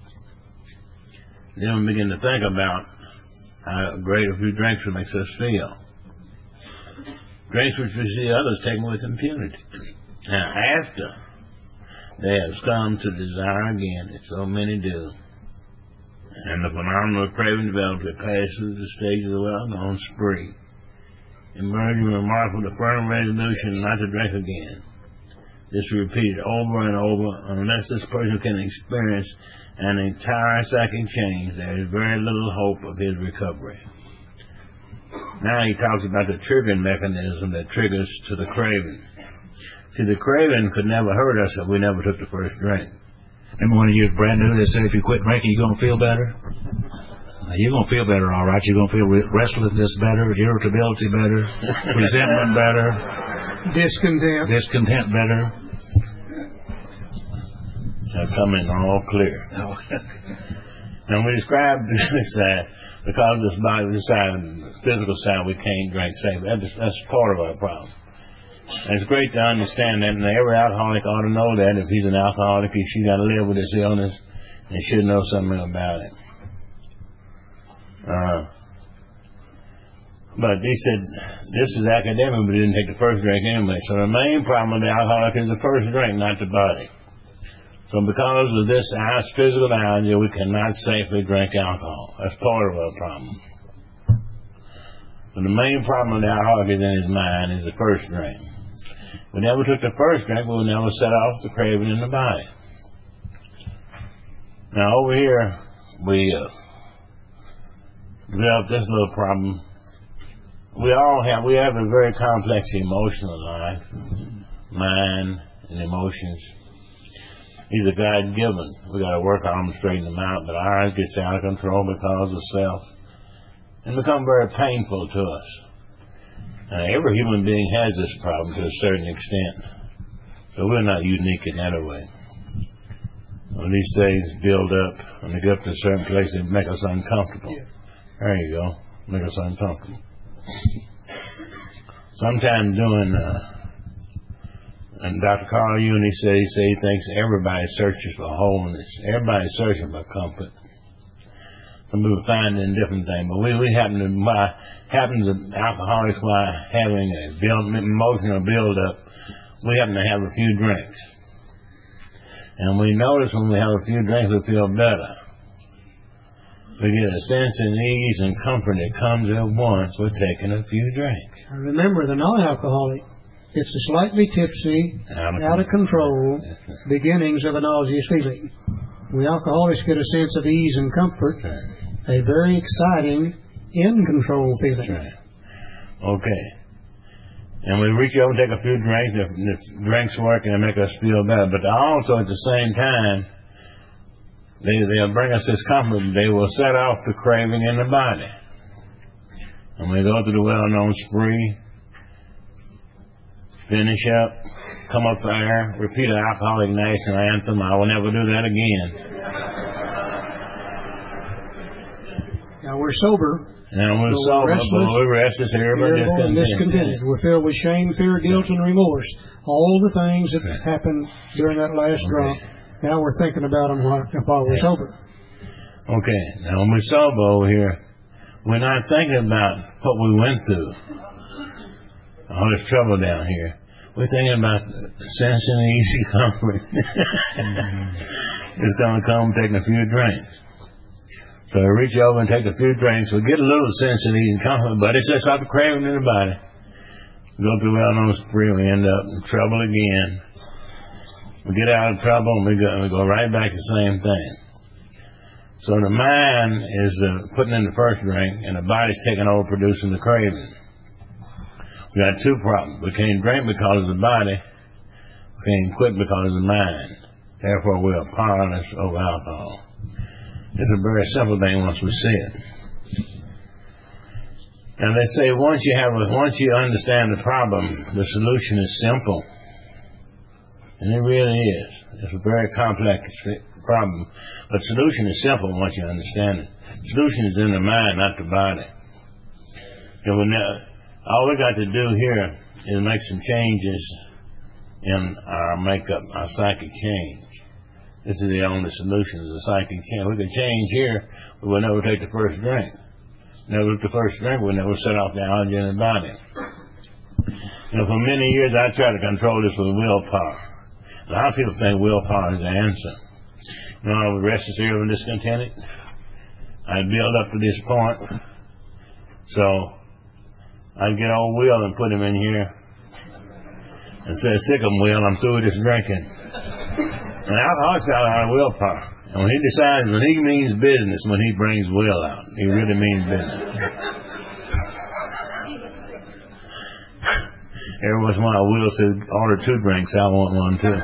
Then we begin to think about how great a few drinks will make us feel. Drinks which we see others taking with impunity. Now, after they have come to desire again, as so many do, and the phenomenal craving develops, they pass through the stages of the well-known spree, emerging remarkable the firm resolution not to drink again. This is repeated over and over. Unless this person can experience an entire psychic change, there is very little hope of his recovery. Now he talks about the triggering mechanism that triggers to the craving. See, the craving could never hurt us if we never took the first drink. Remember when you were brand new, they said if you quit drinking, you're going to feel better? You're going to feel better, all right. You're going to feel restlessness better, irritability better, resentment better, discontent better. They're coming all clear. And we describe this because this body, this side, physical side, we can't drink safe. That's part of our problem. And it's great to understand that, and every alcoholic ought to know that. If he's an alcoholic, he's got to live with this illness, and he should know something about it. But he said, this is academic, but he didn't take the first drink anyway. So the main problem with the alcoholic is the first drink, not the body. So because of this physical allergy, we cannot safely drink alcohol. That's part of our problem. But the main problem with the alcoholic is in his mind is the first drink. If we never took the first drink, we would never set off the craving in the body. Now over here, we developed this little problem. We have a very complex emotional life, mind and emotions. These are God-given. We got to work on them, straighten them out, but ours gets out of control because of self and become very painful to us. Every human being has this problem to a certain extent, so we're not unique in that way. When these things build up, when they get up to a certain place, they make us uncomfortable. There you go, make us uncomfortable. Sometime doing, and Dr. Carl Jung, he thinks everybody searches for wholeness. Everybody's searching for comfort. Some people find it in different things, but we happen to alcoholics, by having a emotional build-up, we happen to have a few drinks. And we notice when we have a few drinks, we feel better. We get a sense of ease and comfort that comes at once with taking a few drinks. Remember, the non-alcoholic gets a slightly tipsy, out of control beginnings of a nauseous feeling. We alcoholics get a sense of ease and comfort, a very exciting, in-control feeling. Okay. And we reach over and take a few drinks. The drinks work and they make us feel better. But also at the same time, they'll bring us this comfort. They will set off the craving in the body. And we go through the well-known spree, finish up, come up for air, repeat an alcoholic national anthem. I will never do that again. Now we're sober. And we're sober, but we're restless, irritable, and discontented. We're filled with shame, fear, guilt, and remorse. All the things that happened during that last drop. Now we're thinking about them while we're sober. Okay. Now when we're sober over here, we're not thinking about what we went through. All this trouble down here. We're thinking about the sense and easy comfort. It's going to come taking a few drinks. So I reach over and take a few drinks. We get a little sense of eating comfort, but it's just out the craving in the body. We go through a well-known spree, we end up in trouble again. We get out of trouble and we go right back to the same thing. So the mind is putting in the first drink, and the body's taking over producing the craving. We got two problems. We can't drink because of the body. We can't quit because of the mind. Therefore, we are powerless over alcohol. It's a very simple thing once we see it. And they say once you understand the problem, the solution is simple. And it really is. It's a very complex problem. But the solution is simple once you understand it. The solution is in the mind, not the body. All we got to do here is make some changes in our makeup, our psychic change. This is the only solution, is the psychic change. We can change here, but we'll never take the first drink. Never took the first drink, we'll never set off the allergy in the body. For many years I tried to control this with willpower. A lot of people think willpower is the answer. I was restless, irritable, and discontented. I'd build up to this point. So I'd get old Will and put him in here and say, "Sick of him, Will, I'm through with this drinking." And alcoholics got a lot of willpower. And when he decides, when he means business, when he brings Will out, he really means business. Every once in a while, Will says, "Order 2 drinks, I want one too."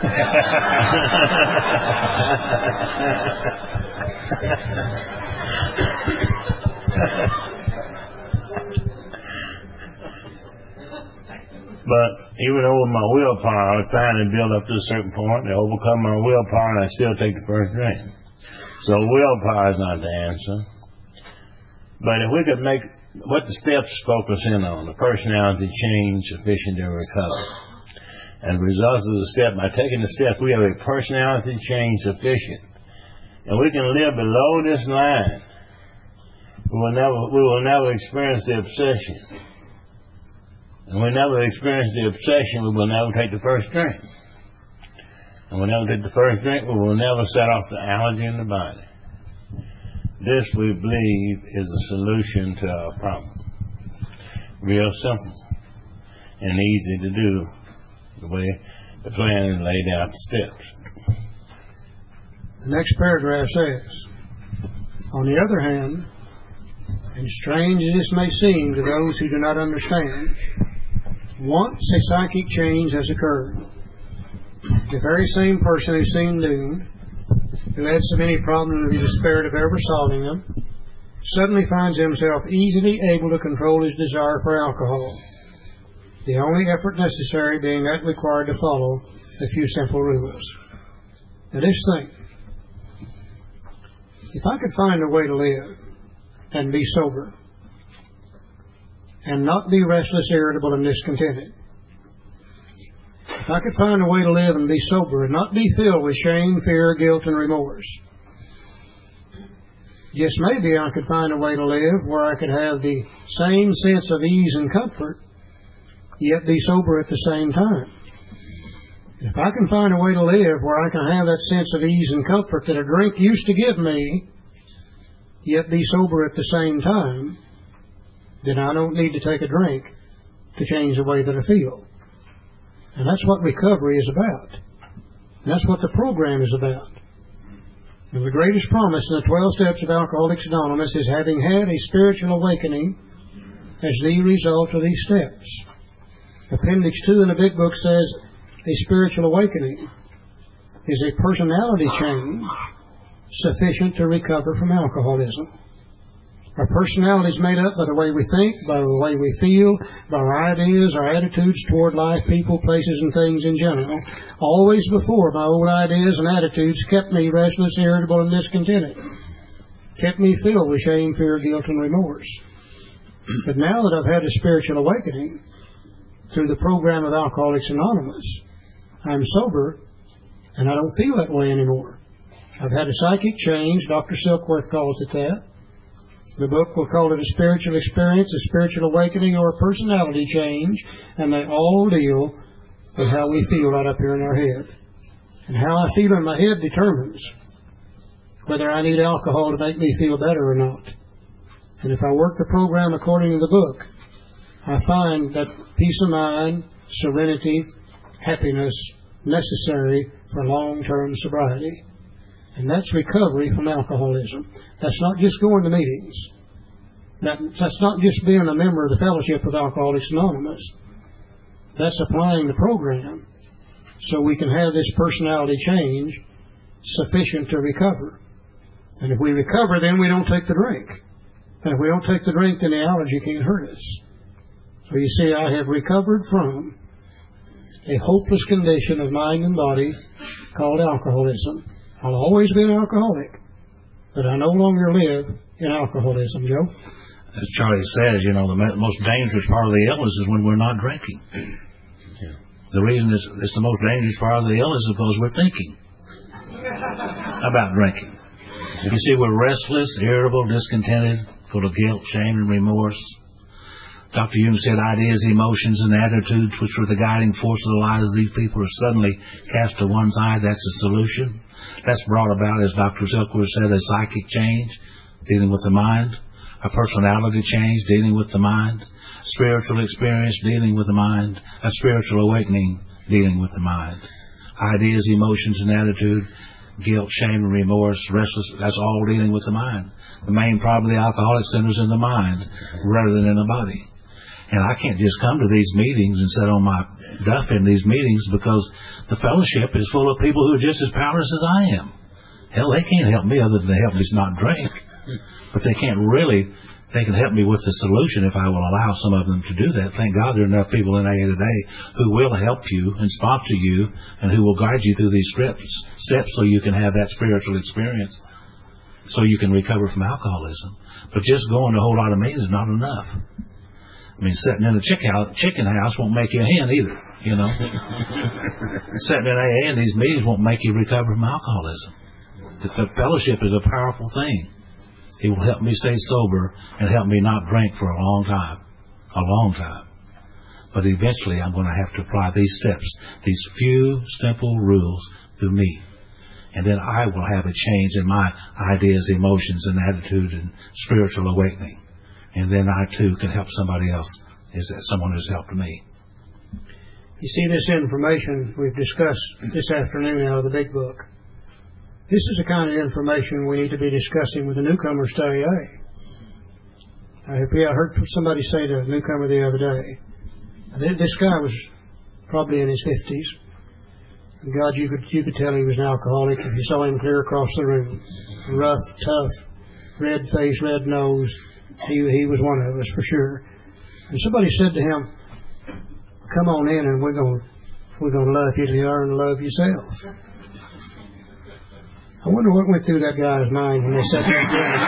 But even though with my willpower, I would finally build up to a certain point to overcome my willpower, and I still take the first drink. So willpower is not the answer. But if we could make what the steps focus in on, the personality change sufficient to recover. And the results of the step, by taking the steps, we have a personality change sufficient. And we can live below this line. We will never experience the obsession. And we never experience the obsession, we will never take the first drink. And we never take the first drink, we will never set off the allergy in the body. This, we believe, is the solution to our problem. Real simple and easy to do, the way the plan laid out the steps. The next paragraph says, on the other hand, and strange as this may seem to those who do not understand, once a psychic change has occurred, the very same person who seemed doomed, who had so many problems that he despaired of ever solving them, suddenly finds himself easily able to control his desire for alcohol, the only effort necessary being that required to follow a few simple rules. Now just think, if I could find a way to live and be sober, and not be restless, irritable, and discontented. If I could find a way to live and be sober and not be filled with shame, fear, guilt, and remorse. Yes, maybe I could find a way to live where I could have the same sense of ease and comfort, yet be sober at the same time. If I can find a way to live where I can have that sense of ease and comfort that a drink used to give me, yet be sober at the same time, then I don't need to take a drink to change the way that I feel. And that's what recovery is about. And that's what the program is about. And the greatest promise in the 12 steps of Alcoholics Anonymous is having had a spiritual awakening as the result of these steps. Appendix 2 in the Big Book says a spiritual awakening is a personality change sufficient to recover from alcoholism. Our personality is made up by the way we think, by the way we feel, by our ideas, our attitudes toward life, people, places, and things in general. Always before, my old ideas and attitudes kept me restless, irritable, and discontented. Kept me filled with shame, fear, guilt, and remorse. But now that I've had a spiritual awakening through the program of Alcoholics Anonymous, I'm sober, and I don't feel that way anymore. I've had a psychic change. Dr. Silkworth calls it that. The book will call it a spiritual experience, a spiritual awakening, or a personality change, and they all deal with how we feel right up here in our head. And how I feel in my head determines whether I need alcohol to make me feel better or not. And if I work the program according to the book, I find that peace of mind, serenity, happiness necessary for long-term sobriety. And that's recovery from alcoholism. That's not just going to meetings. That's not just being a member of the Fellowship of Alcoholics Anonymous. That's applying the program so we can have this personality change sufficient to recover. And if we recover, then we don't take the drink. And if we don't take the drink, then the allergy can't hurt us. So you see, I have recovered from a hopeless condition of mind and body called alcoholism. I'll always be an alcoholic, but I no longer live in alcoholism, Joe. As Charlie says, the most dangerous part of the illness is when we're not drinking. Yeah. The reason it's the most dangerous part of the illness is because we're thinking about drinking. You see, we're restless, irritable, discontented, full of guilt, shame, and remorse. Dr. Jung said ideas, emotions, and attitudes, which were the guiding force of the lives of these people, are suddenly cast to one side. That's the solution. That's brought about, as Dr. Zilkowitz said, a psychic change, dealing with the mind, a personality change, dealing with the mind, spiritual experience, dealing with the mind, a spiritual awakening, dealing with the mind. Ideas, emotions, and attitude, guilt, shame, and remorse, restless, that's all dealing with the mind. The main problem of the alcoholic centers in the mind rather than in the body. And I can't just come to these meetings and sit on my duff in these meetings, because the fellowship is full of people who are just as powerless as I am. Hell, they can't help me other than to help me not drink. But they can help me with the solution if I will allow some of them to do that. Thank God there are enough people in AA today who will help you and sponsor you and who will guide you through these steps so you can have that spiritual experience, so you can recover from alcoholism. But just going to a whole lot of meetings is not enough. I mean, sitting in a chicken house won't make you a hen either, Sitting in AA in these meetings won't make you recover from alcoholism. The fellowship is a powerful thing. It will help me stay sober and help me not drink for a long time. But eventually I'm going to have to apply these steps, these few simple rules to me. And then I will have a change in my ideas, emotions, and attitude and spiritual awakening. And then I too can help somebody else, someone who's helped me. You see, this information we've discussed this afternoon out of the Big Book. This is the kind of information we need to be discussing with the newcomers to AA. I heard somebody say to a newcomer the other day, this guy was probably in his 50s. And God, you could tell he was an alcoholic if you saw him clear across the room. Rough, tough, red face, red nose. He was one of us for sure. And somebody said to him, come on in and we're going to love you till you learn to love yourself. I wonder what went through that guy's mind when they said that.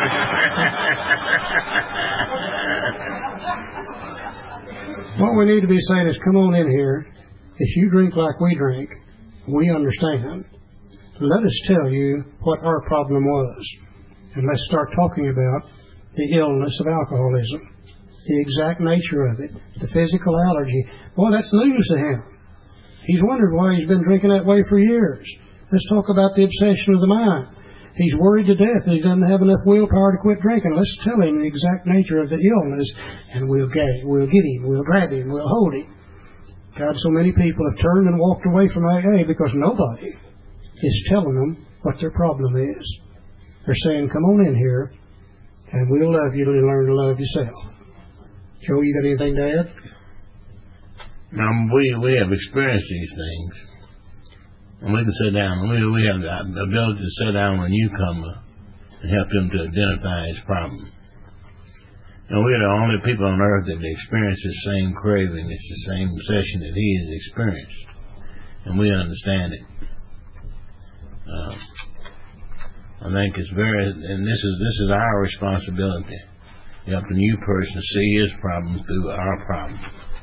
What we need to be saying is, come on in here. If you drink like we drink, we understand. Let us tell you what our problem was. And let's start talking about the illness of alcoholism, the exact nature of it, the physical allergy. Boy, that's news to him. He's wondered why he's been drinking that way for years. Let's talk about the obsession of the mind. He's worried to death that he doesn't have enough willpower to quit drinking. Let's tell him the exact nature of the illness, and we'll get him, we'll grab him, we'll hold him. God, so many people have turned and walked away from AA because nobody is telling them what their problem is. They're saying, come on in here, and we'll love you till you learn to love yourself. Joe, you got anything to add? Now, we have experienced these things. And we can sit down. We have the ability to sit down with a newcomer and help him to identify his problem. And we're the only people on earth that experience the same craving. It's the same obsession that he has experienced. And we understand it. I think it's and this is our responsibility. To help the new person see his problem through our problem.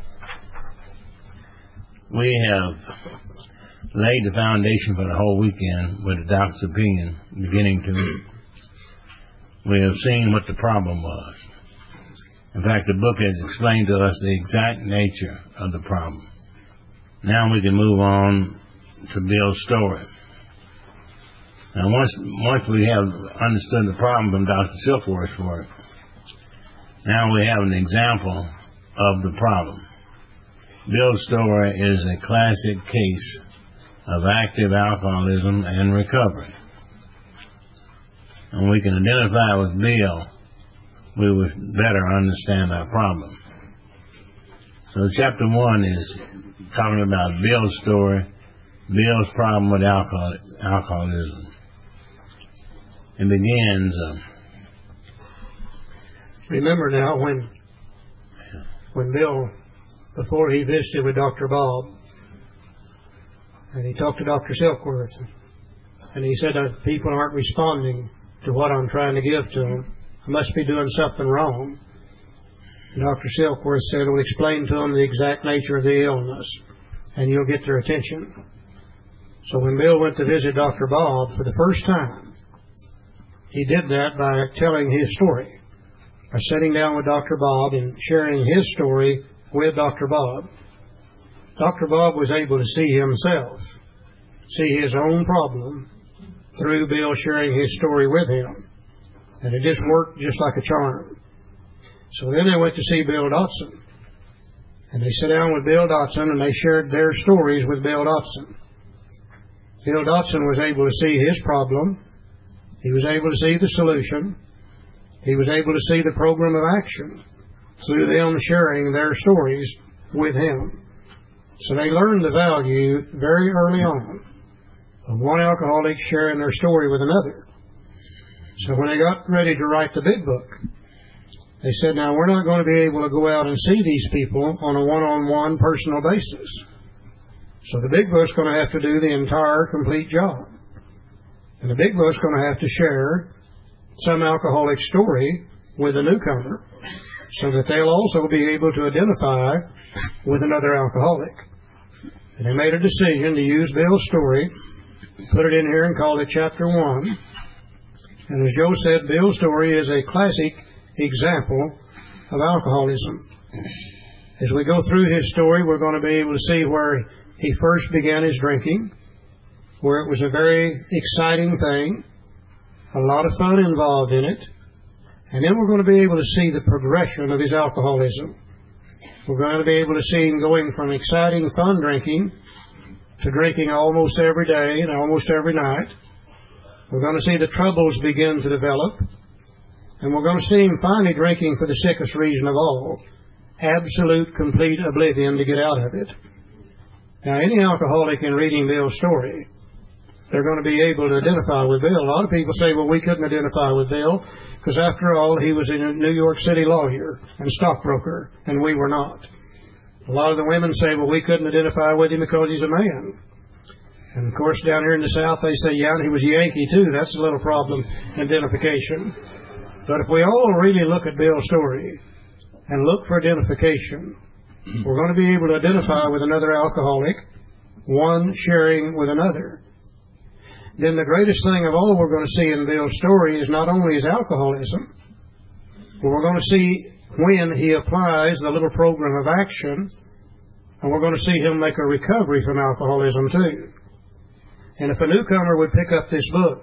We have laid the foundation for the whole weekend with the doctor's opinion beginning to. We have seen what the problem was. In fact, the book has explained to us the exact nature of the problem. Now we can move on to Bill's story. Now, once we have understood the problem from Dr. Silkworth's work, now we have an example of the problem. Bill's story is a classic case of active alcoholism and recovery. And we can identify with Bill, we would better understand our problem. So chapter 1 is talking about Bill's story, Bill's problem with alcoholism. It begins, remember now when Bill, before he visited with Dr. Bob, and he talked to Dr. Silkworth, and he said that people aren't responding to what I'm trying to give to them. I must be doing something wrong. And Dr. Silkworth said, well, explain to them the exact nature of the illness, and you'll get their attention. So when Bill went to visit Dr. Bob for the first time, he did that by telling his story, by sitting down with Dr. Bob and sharing his story with Dr. Bob. Dr. Bob was able to see himself, see his own problem through Bill sharing his story with him. And it just worked just like a charm. So then they went to see Bill Dotson. And they sat down with Bill Dotson and they shared their stories with Bill Dotson. Bill Dotson was able to see his problem. He was able to see the solution. He was able to see the program of action through them sharing their stories with him. So they learned the value very early on of one alcoholic sharing their story with another. So when they got ready to write the big book, they said, now we're not going to be able to go out and see these people on a one-on-one personal basis. So the big book's going to have to do the entire complete job. And the big book's going to have to share some alcoholic story with a newcomer so that they'll also be able to identify with another alcoholic. And they made a decision to use Bill's story, put it in here and called it Chapter 1. And as Joe said, Bill's story is a classic example of alcoholism. As we go through his story, we're going to be able to see where he first began his drinking, where it was a very exciting thing, a lot of fun involved in it, and then we're going to be able to see the progression of his alcoholism. We're going to be able to see him going from exciting fun drinking to drinking almost every day and almost every night. We're going to see the troubles begin to develop, and we're going to see him finally drinking for the sickest reason of all, absolute, complete oblivion to get out of it. Now, any alcoholic in reading Bill's story, they're going to be able to identify with Bill. A lot of people say, well, we couldn't identify with Bill because, after all, he was a New York City lawyer and stockbroker, and we were not. A lot of the women say, well, we couldn't identify with him because he's a man. And, of course, down here in the South, they say, yeah, and he was Yankee, too. That's a little problem, identification. But if we all really look at Bill's story and look for identification, we're going to be able to identify with another alcoholic, one sharing with another. Then the greatest thing of all we're going to see in Bill's story is not only his alcoholism, but we're going to see when he applies the little program of action, and we're going to see him make a recovery from alcoholism too. And if a newcomer would pick up this book,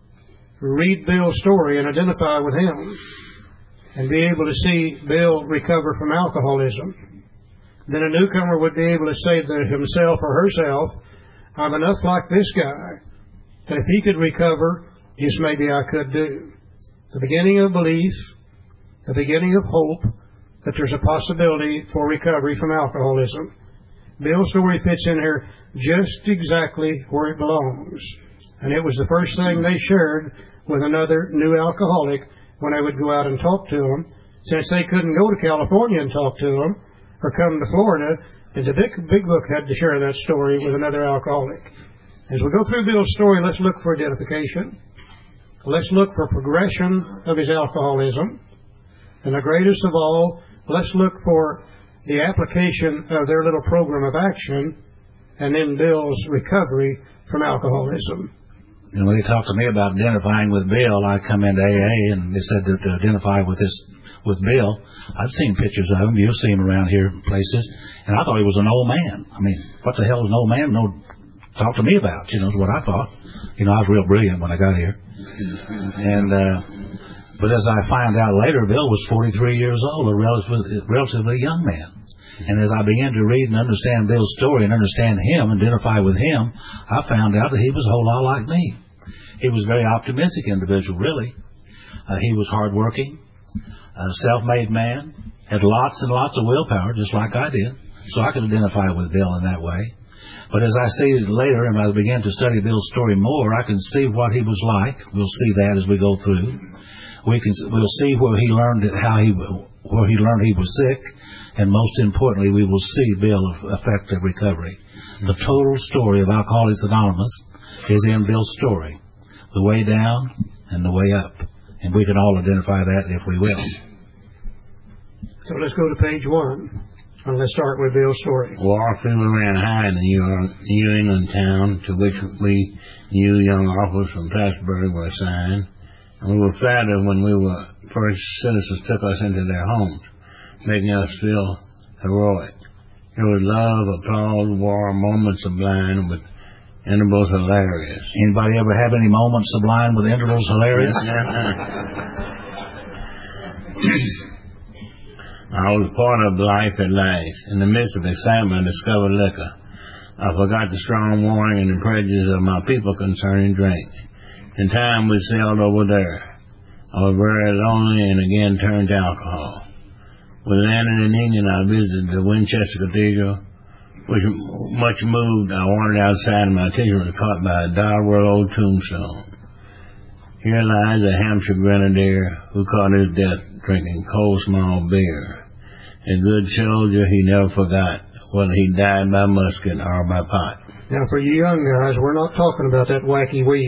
read Bill's story and identify with him, and be able to see Bill recover from alcoholism, then a newcomer would be able to say to himself or herself, I'm enough like this guy that if he could recover, just maybe I could do. The beginning of belief, the beginning of hope that there's a possibility for recovery from alcoholism. Bill's story fits in here just exactly where it belongs. And it was the first thing they shared with another new alcoholic when they would go out and talk to him. Since they couldn't go to California and talk to him or come to Florida, the big book had to share that story with another alcoholic. As we go through Bill's story, let's look for identification. Let's look for progression of his alcoholism. And the greatest of all, let's look for the application of their little program of action, and then Bill's recovery from alcoholism. And when they talked to me about identifying with Bill, I come into AA and they said to identify with Bill. I've seen pictures of him. You'll see him around here places. And I thought he was an old man. I mean, what the hell is an old man? No talk to me about. Is what I thought. I was real brilliant when I got here. And but as I find out later, Bill was 43 years old, a relatively young man. And as I began to read and understand Bill's story and understand him, identify with him, I found out that he was a whole lot like me. He was a very optimistic individual, really. He was hardworking, a self-made man, had lots and lots of willpower, just like I did. So I could identify with Bill in that way. But as I see it later, and I began to study Bill's story more, I can see what he was like. We'll see that as we go through. We'll see where he learned he was sick, and most importantly, we will see Bill's effective recovery. The total story of Alcoholics Anonymous is in Bill's story, the way down and the way up, and we can all identify that if we will. So let's go to page 1. And let's start with Bill's story. War fever ran high in the New England town to which we new young officers from Plattsburgh were assigned, and we were flattered when first citizens took us into their homes, making us feel heroic. It was love, applause, war, moments sublime, with intervals hilarious. Anybody ever have any moments sublime with intervals hilarious? I was part of life at last. In the midst of excitement, I discovered liquor. I forgot the strong warning and the prejudice of my people concerning drink. In time, we sailed over there. I was very lonely and again turned to alcohol. We landed in England. I visited the Winchester Cathedral, which much moved. I wandered outside and my attention was caught by a dour old tombstone. Here lies a Hampshire grenadier who caught his death drinking cold small beer. A good soldier, he never forgot whether he died by musket or by pot. Now, for you young guys, we're not talking about that wacky weed.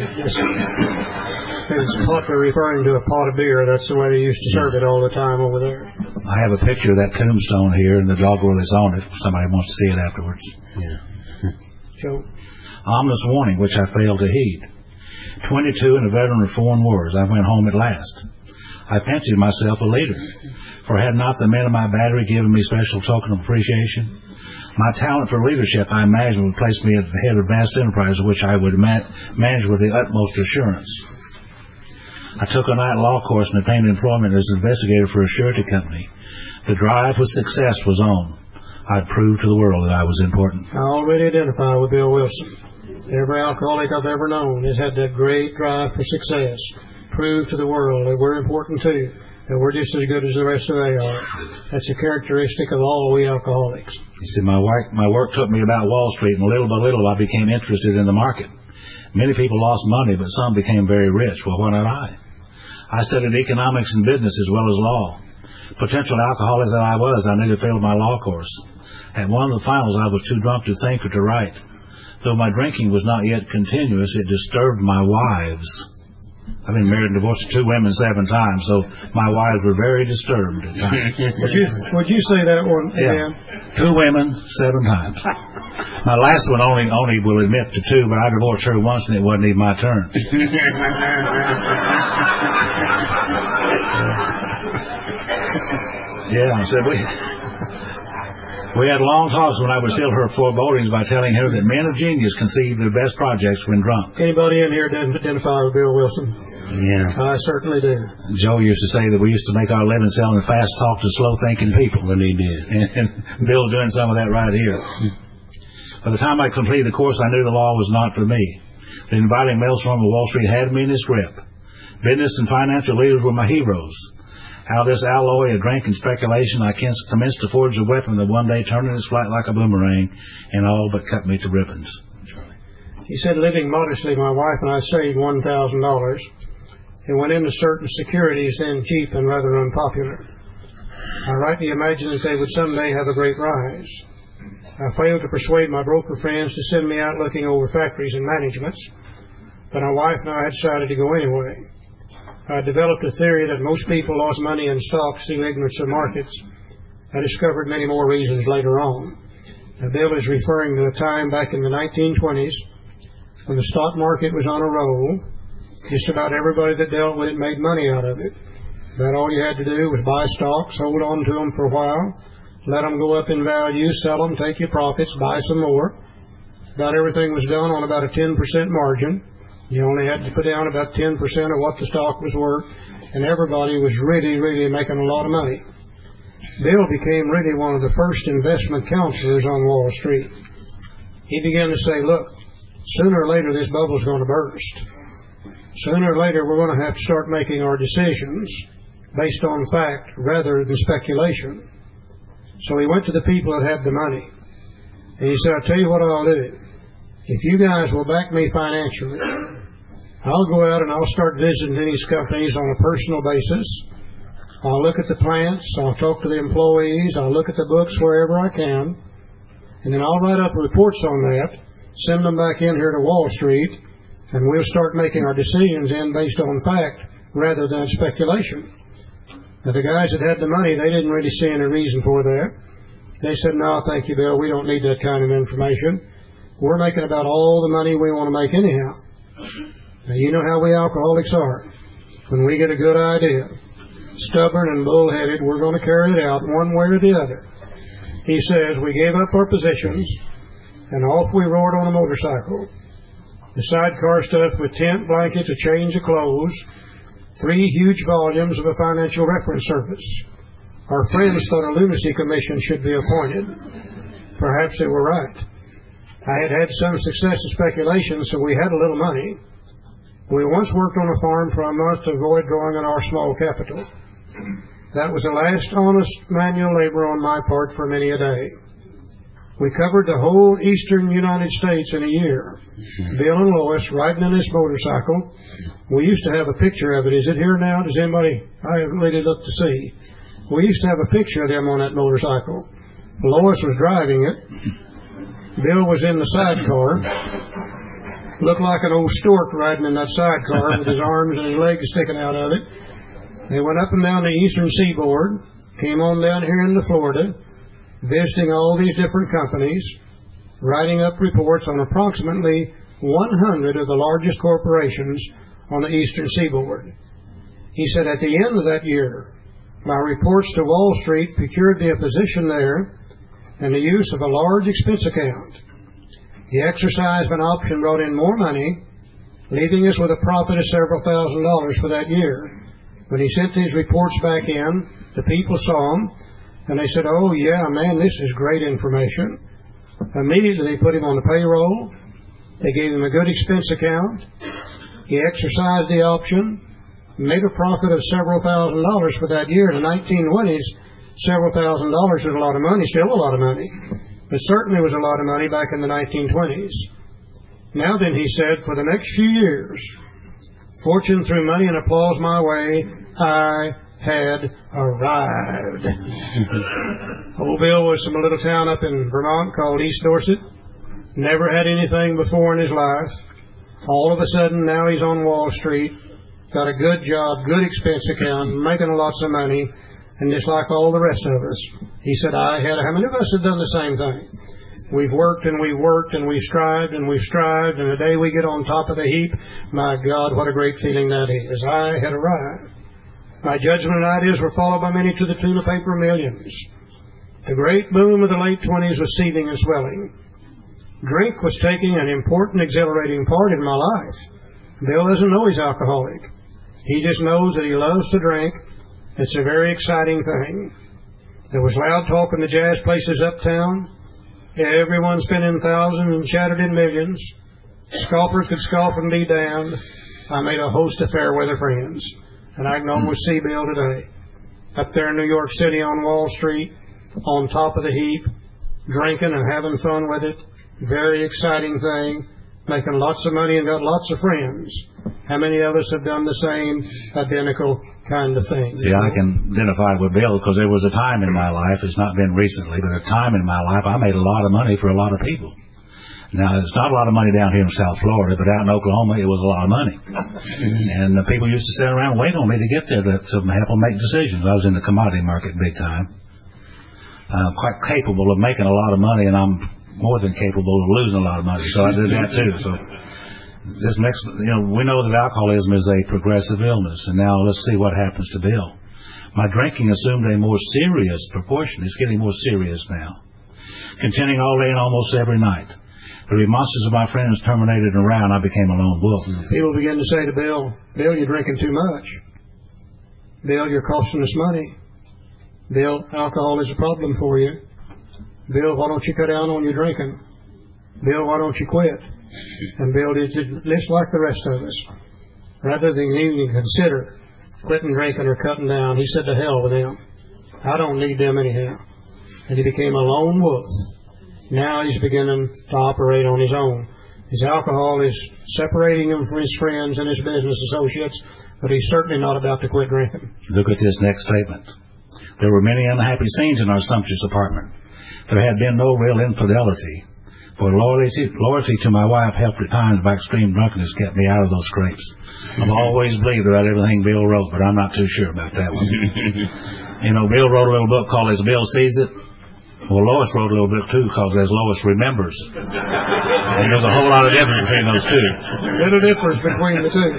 It's pottery referring to a pot of beer. That's the way they used to serve it all the time over there. I have a picture of that tombstone here, and the doggerel is on it if somebody wants to see it afterwards. Yeah. Joe? Ominous warning, which I failed to heed. 22 and a veteran of foreign wars, I went home at last. I fancied myself a leader, for had not the men of my battery given me special token of appreciation? My talent for leadership, I imagine, would place me at the head of vast enterprises which I would manage with the utmost assurance. I took a night law course and obtained employment as an investigator for a surety company. The drive for success was on. I'd proved to the world that I was important. I already identify with Bill Wilson. Every alcoholic I've ever known has had that great drive for success. Prove to the world that we're important too, that we're just as good as the rest of they are. That's a characteristic of all we alcoholics. You see, my work took me about Wall Street, and little by little I became interested in the market. Many people lost money, but some became very rich. Well, why not I? I studied economics and business as well as law. Potential alcoholic that I was, I nearly failed my law course. At one of the finals, I was too drunk to think or to write. Though my drinking was not yet continuous, it disturbed my wives. I've been married and divorced to 2 women 7 times, so my wives were very disturbed at times. Would you say that one again? Yeah. 2 women 7 times. My last one only will admit to 2, but I divorced her once and it wasn't even my turn. Yeah, so we had long talks when I would still her forebodings by telling her that men of genius conceive their best projects when drunk. Anybody in here doesn't identify with Bill Wilson? Yeah. I certainly do. Joe used to say that we used to make our living selling fast talk to slow-thinking people. Well, he did. And Bill's doing some of that right here. By the time I completed the course, I knew the law was not for me. The inviting maelstrom of Wall Street had me in its grip. Business and financial leaders were my heroes. Out of this alloy of drink and speculation, I commenced to forge a weapon that one day turned in its flight like a boomerang and all but cut me to ribbons. He said, living modestly, my wife and I saved $1,000 and went into certain securities then cheap and rather unpopular. I rightly imagined that they would someday have a great rise. I failed to persuade my broker friends to send me out looking over factories and managements, but my wife and I had decided to go anyway. I developed a theory that most people lost money in stocks through ignorance of markets. I discovered many more reasons later on. Now, Bill is referring to a time back in the 1920s when the stock market was on a roll. Just about everybody that dealt with it made money out of it. About all you had to do was buy stocks, hold on to them for a while, let them go up in value, sell them, take your profits, buy some more. About everything was done on about a 10% margin. You only had to put down about 10% of what the stock was worth, and everybody was really, really making a lot of money. Bill became really one of the first investment counselors on Wall Street. He began to say, look, sooner or later this bubble's going to burst. Sooner or later we're going to have to start making our decisions based on fact rather than speculation. So he went to the people that had the money. And he said, I'll tell you what I'll do. If you guys will back me financially, I'll go out and I'll start visiting these companies on a personal basis. I'll look at the plants. I'll talk to the employees. I'll look at the books wherever I can. And then I'll write up reports on that, send them back in here to Wall Street, and we'll start making our decisions based on fact rather than speculation. Now, the guys that had the money, they didn't really see any reason for that. They said, no, thank you, Bill. We don't need that kind of information. We're making about all the money we want to make anyhow. Now, you know how we alcoholics are. When we get a good idea, stubborn and bullheaded, we're going to carry it out one way or the other. He says, we gave up our positions, and off we roared on a motorcycle. The sidecar stuffed with tent, blankets, a change of clothes, 3 huge volumes of a financial reference service. Our friends thought a lunacy commission should be appointed. Perhaps they were right. I had had some success in speculation, so we had a little money. We once worked on a farm for a month to avoid drawing on our small capital. That was the last honest manual labor on my part for many a day. We covered the whole eastern United States in a year. Bill and Lois riding in this motorcycle. We used to have a picture of it. Is it here now? Does anybody? I haven't really looked to see. We used to have a picture of them on that motorcycle. Lois was driving it. Bill was in the sidecar. Looked like an old stork riding in that sidecar with his arms and his legs sticking out of it. They went up and down the eastern seaboard, came on down here into Florida, visiting all these different companies, writing up reports on approximately 100 of the largest corporations on the eastern seaboard. He said at the end of that year, my reports to Wall Street procured me a position there and the use of a large expense account. The exercisement option brought in more money, leaving us with a profit of several $1,000s for that year. When he sent these reports back in, the people saw them, and they said, oh, yeah, man, this is great information. Immediately they put him on the payroll. They gave him a good expense account. He exercised the option, made a profit of several $1,000s for that year. In the 1920s, several $1,000s was a lot of money, still a lot of money. But certainly was a lot of money back in the 1920s. Now then, he said, for the next few years, fortune threw money and applause my way. I had arrived. Old Bill was from a little town up in Vermont called East Dorset. Never had anything before in his life. All of a sudden, now he's on Wall Street. Got a good job, good expense account, making lots of money. And just like all the rest of us, he said, how many of us have done the same thing? We've worked and we've worked and we've strived and we've strived, and the day we get on top of the heap, my God, what a great feeling that is. I had arrived. My judgment and ideas were followed by many to the tune of paper millions. The great boom of the late 20s was seething and swelling. Drink was taking an important, exhilarating part in my life. Bill doesn't know he's alcoholic. He just knows that he loves to drink. It's a very exciting thing. There was loud talk in the jazz places uptown. Everyone spending thousands and chattered in millions. Scoffers could scoff and be damned. I made a host of fair weather friends, and I can almost see Bill today. Up there in New York City on Wall Street, on top of the heap, drinking and having fun with it. Very exciting thing. Making lots of money and got lots of friends. How many of us have done the same identical kind of thing? See, I can identify with Bill because there was a time in my life, it's not been recently, but a time in my life I made a lot of money for a lot of people. Now, it's not a lot of money down here in South Florida, but out in Oklahoma it was a lot of money. And the people used to sit around and wait on me to get there to help them make decisions. I was in the commodity market big time. I'm quite capable of making a lot of money, and I'm more than capable of losing a lot of money, so I did that too. So this next, we know that alcoholism is a progressive illness, and now let's see what happens to Bill. My drinking assumed a more serious proportion. It's getting more serious now. Contending all day and almost every night. The remonstrance of my friends terminated in a row, and I became a lone wolf. People begin to say to Bill, Bill, you're drinking too much. Bill, you're costing us money. Bill, alcohol is a problem for you. Bill, why don't you cut down on your drinking? Bill, why don't you quit? And Bill did just like the rest of us. Rather than even consider quitting drinking or cutting down, he said, to hell with them. I don't need them anyhow. And he became a lone wolf. Now he's beginning to operate on his own. His alcohol is separating him from his friends and his business associates, but he's certainly not about to quit drinking. Look at this next statement. There were many unhappy scenes in our sumptuous apartment. There had been no real infidelity, for loyalty to my wife helped at times by extreme drunkenness kept me out of those scrapes. I've always believed about everything Bill wrote, but I'm not too sure about that one. You know, Bill wrote a little book called As Bill Sees It. Well, Lois wrote a little bit too, called As Lois Remembers. And there's a whole lot of difference between those two. Little difference between the two.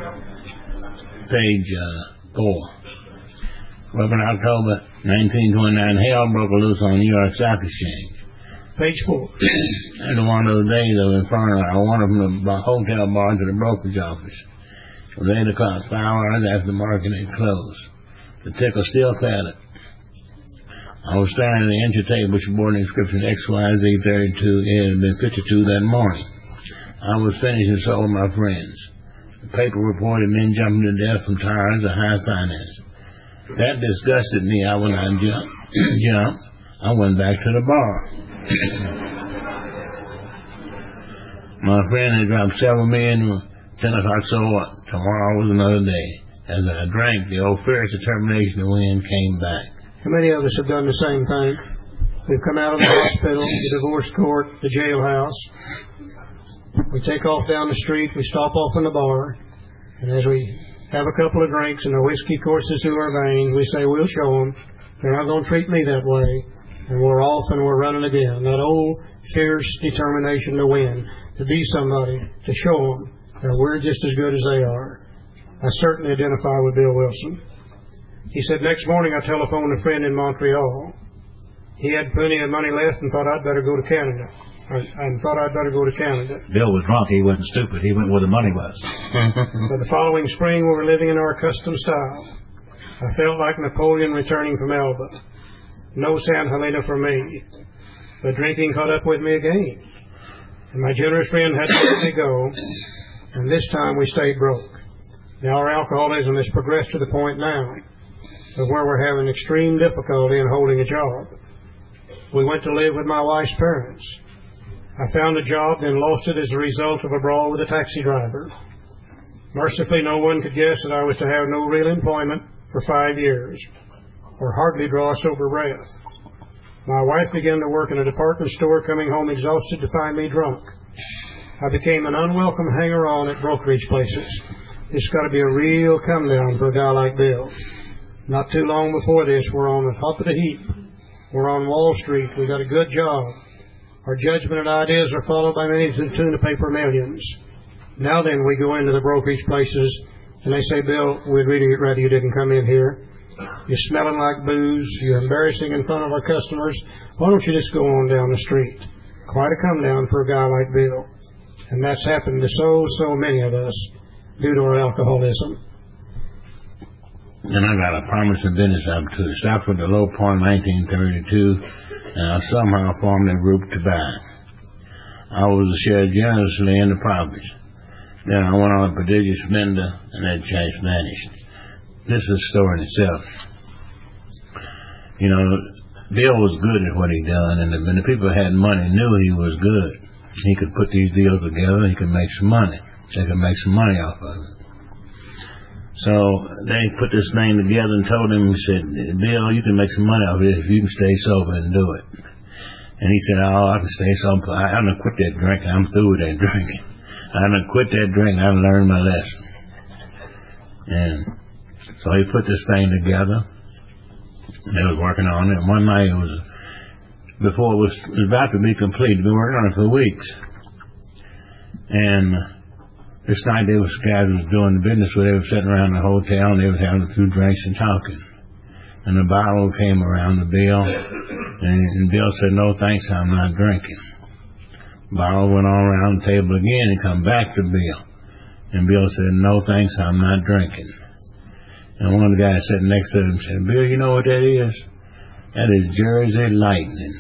Page 4. Up in October 1929, hell broke loose on New York Stock Exchange. Page 4. And one of those days of inferno, I wandered from the hotel bar to the brokerage office. It was 8 o'clock, 5 hours after the market had closed. The ticker still clattered. I was staring at the entry table which bore the inscription XYZ32. It had been 52 that morning. I was finished and so were my friends. The paper reported men jumping to death from tires of high finance. That disgusted me. I would not jump. I went back to the bar. My friend had dropped several million. 10 o'clock, so what? Tomorrow was another day. As I drank, the old fierce determination to win came back. How many of us have done the same thing? We've come out of the hospital, the divorce court, the jailhouse. We take off down the street, we stop off in the bar, and as we have a couple of drinks and the whiskey courses through our veins, we say, we'll show them. They're not going to treat me that way. And we're off and we're running again. That old fierce determination to win, to be somebody, to show them that we're just as good as they are. I certainly identify with Bill Wilson. He said, next morning I telephoned a friend in Montreal. He had plenty of money left and thought I'd better go to Canada. Bill was drunk. He wasn't stupid. He went where the money was. But the following spring we were living in our custom style. I felt like Napoleon returning from Elba. No San Helena for me. But drinking caught up with me again. And my generous friend had to let me go. And this time we stayed broke. Now our alcoholism has progressed to the point now of where we're having extreme difficulty in holding a job. We went to live with my wife's parents. I found a job, then lost it as a result of a brawl with a taxi driver. Mercifully, no one could guess that I was to have no real employment for 5 years, or hardly draw a sober breath. My wife began to work in a department store, coming home exhausted to find me drunk. I became an unwelcome hanger-on at brokerage places. It's got to be a real come-down for a guy like Bill. Not too long before this, we're on the top of the heap. We're on Wall Street. We got a good job. Our judgment and ideas are followed by many to the tune of paper millions. Now then, we go into the brokerage places, and they say, Bill, we'd really rather you didn't come in here. You're smelling like booze. You're embarrassing in front of our customers. Why don't you just go on down the street? Quite a come-down for a guy like Bill. And that's happened to so many of us due to our alcoholism. Then I got a promising business opportunity. Stopped with the low point in 1932, and I somehow formed a group to buy. I was shared generously in the profits. Then I went on a prodigious spender, and that cash vanished. This is a story in itself. You know, Bill was good at what he done, and when the people had money knew he was good. He could put these deals together, and he could make some money. They could make some money off of it. So they put this thing together and told him, he said, Bill, you can make some money off of it if you can stay sober and do it. And he said, oh, I can stay sober. I'm going to quit that drinking. I'm through with that drinking. I'm going to quit that drinking. I've learned my lesson. And so he put this thing together. They was working on it. And one night, before it was about to be complete, they were working on it for weeks. And this night, guys was doing the business where they were sitting around the hotel and they was having a few drinks and talking. And the bottle came around to Bill, and Bill said, no thanks, I'm not drinking. Bottle went all around the table again and come back to Bill. And Bill said, no thanks, I'm not drinking. And one of the guys sitting next to him said, Bill, you know what that is? That is Jersey Lightning.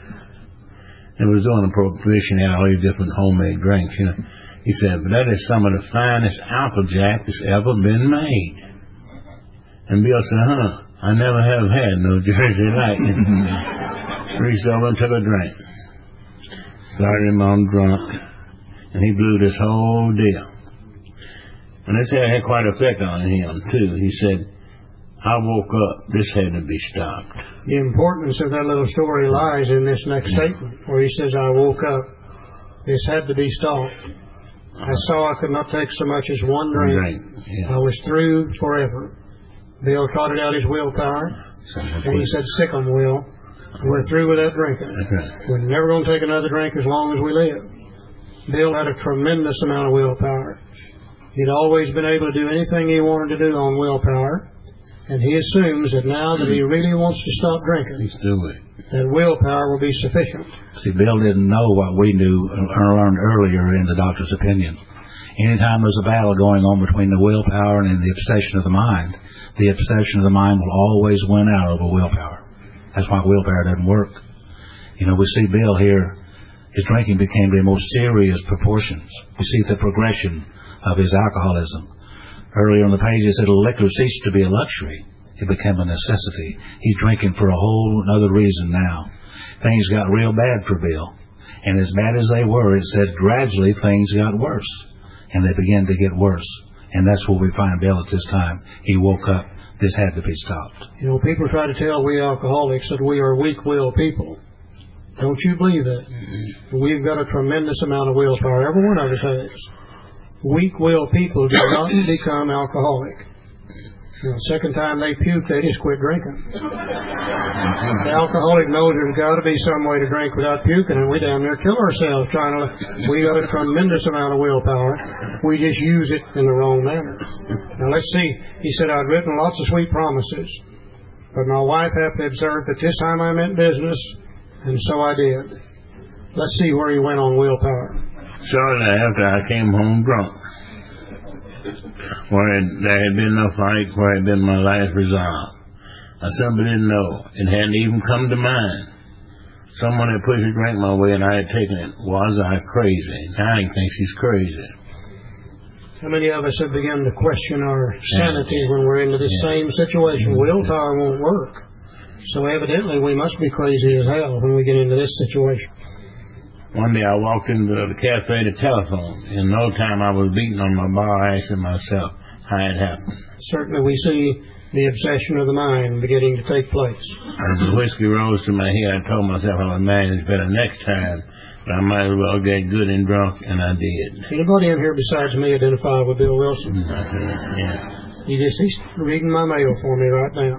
It was doing a prohibition, had all these different homemade drinks, you know. He said, but that is some of the finest Applejack that's ever been made. And Bill said, I never have had no Jersey Lightning. Reached over and took a drink. Started him on drunk. And he blew this whole deal. And this had quite an effect on him, too. He said, I woke up. This had to be stopped. The importance of that little story lies in this next statement, where he says, I woke up. This had to be stopped. I saw I could not take so much as one drink. Yeah. I was through forever. Bill trotted out his willpower, and he said, sick 'em, Will. We're through with that drinking. Right. We're never going to take another drink as long as we live. Bill had a tremendous amount of willpower. He'd always been able to do anything he wanted to do on willpower, and he assumes that now that he really wants to stop drinking, Let's do it. that willpower will be sufficient. See, Bill didn't know what we knew or learned earlier in the doctor's opinion. Anytime there's a battle going on between the willpower and the obsession of the mind will always win out over willpower. That's why willpower doesn't work. You know, we see Bill here, his drinking became to most serious proportions. We see the progression of his alcoholism. Earlier on the page it said liquor ceased to be a luxury. It became a necessity. He's drinking for a whole other reason now. Things got real bad for Bill. And as bad as they were, it said gradually things got worse. And they began to get worse. And that's where we find Bill at this time. He woke up. This had to be stopped. You know, people try to tell we alcoholics that we are weak-willed people. Don't you believe that? We've got a tremendous amount of willpower. Every one of us has. Weak-willed people do not become alcoholic. You know, second time they puke, they just quit drinking. The alcoholic knows there's got to be some way to drink without puking, and we damn near kill ourselves trying to. We got a tremendous amount of willpower. We just use it in the wrong manner. Now let's see. He said, I'd written lots of sweet promises, but my wife happened to observe that this time I meant business, and so I did. Let's see where he went on willpower. Shortly after, I came home drunk. Where there had been no fight, where had been my last resolve. I simply didn't know. It hadn't even come to mind. Someone had pushed a drink my way and I had taken it. Was I crazy? Now he thinks he's crazy. How many of us have begun to question our sanity when we're into this same situation? Willpower won't work. So evidently we must be crazy as hell when we get into this situation. One day I walked into the cafe to telephone. In no time I was beating on my bar, asking myself how it happened. Certainly we see the obsession of the mind beginning to take place. As the whiskey rose to my head, I told myself I would manage better next time, but I might as well get good and drunk, and I did. Anybody in here besides me identify with Bill Wilson? Yeah. He's reading my mail for me right now.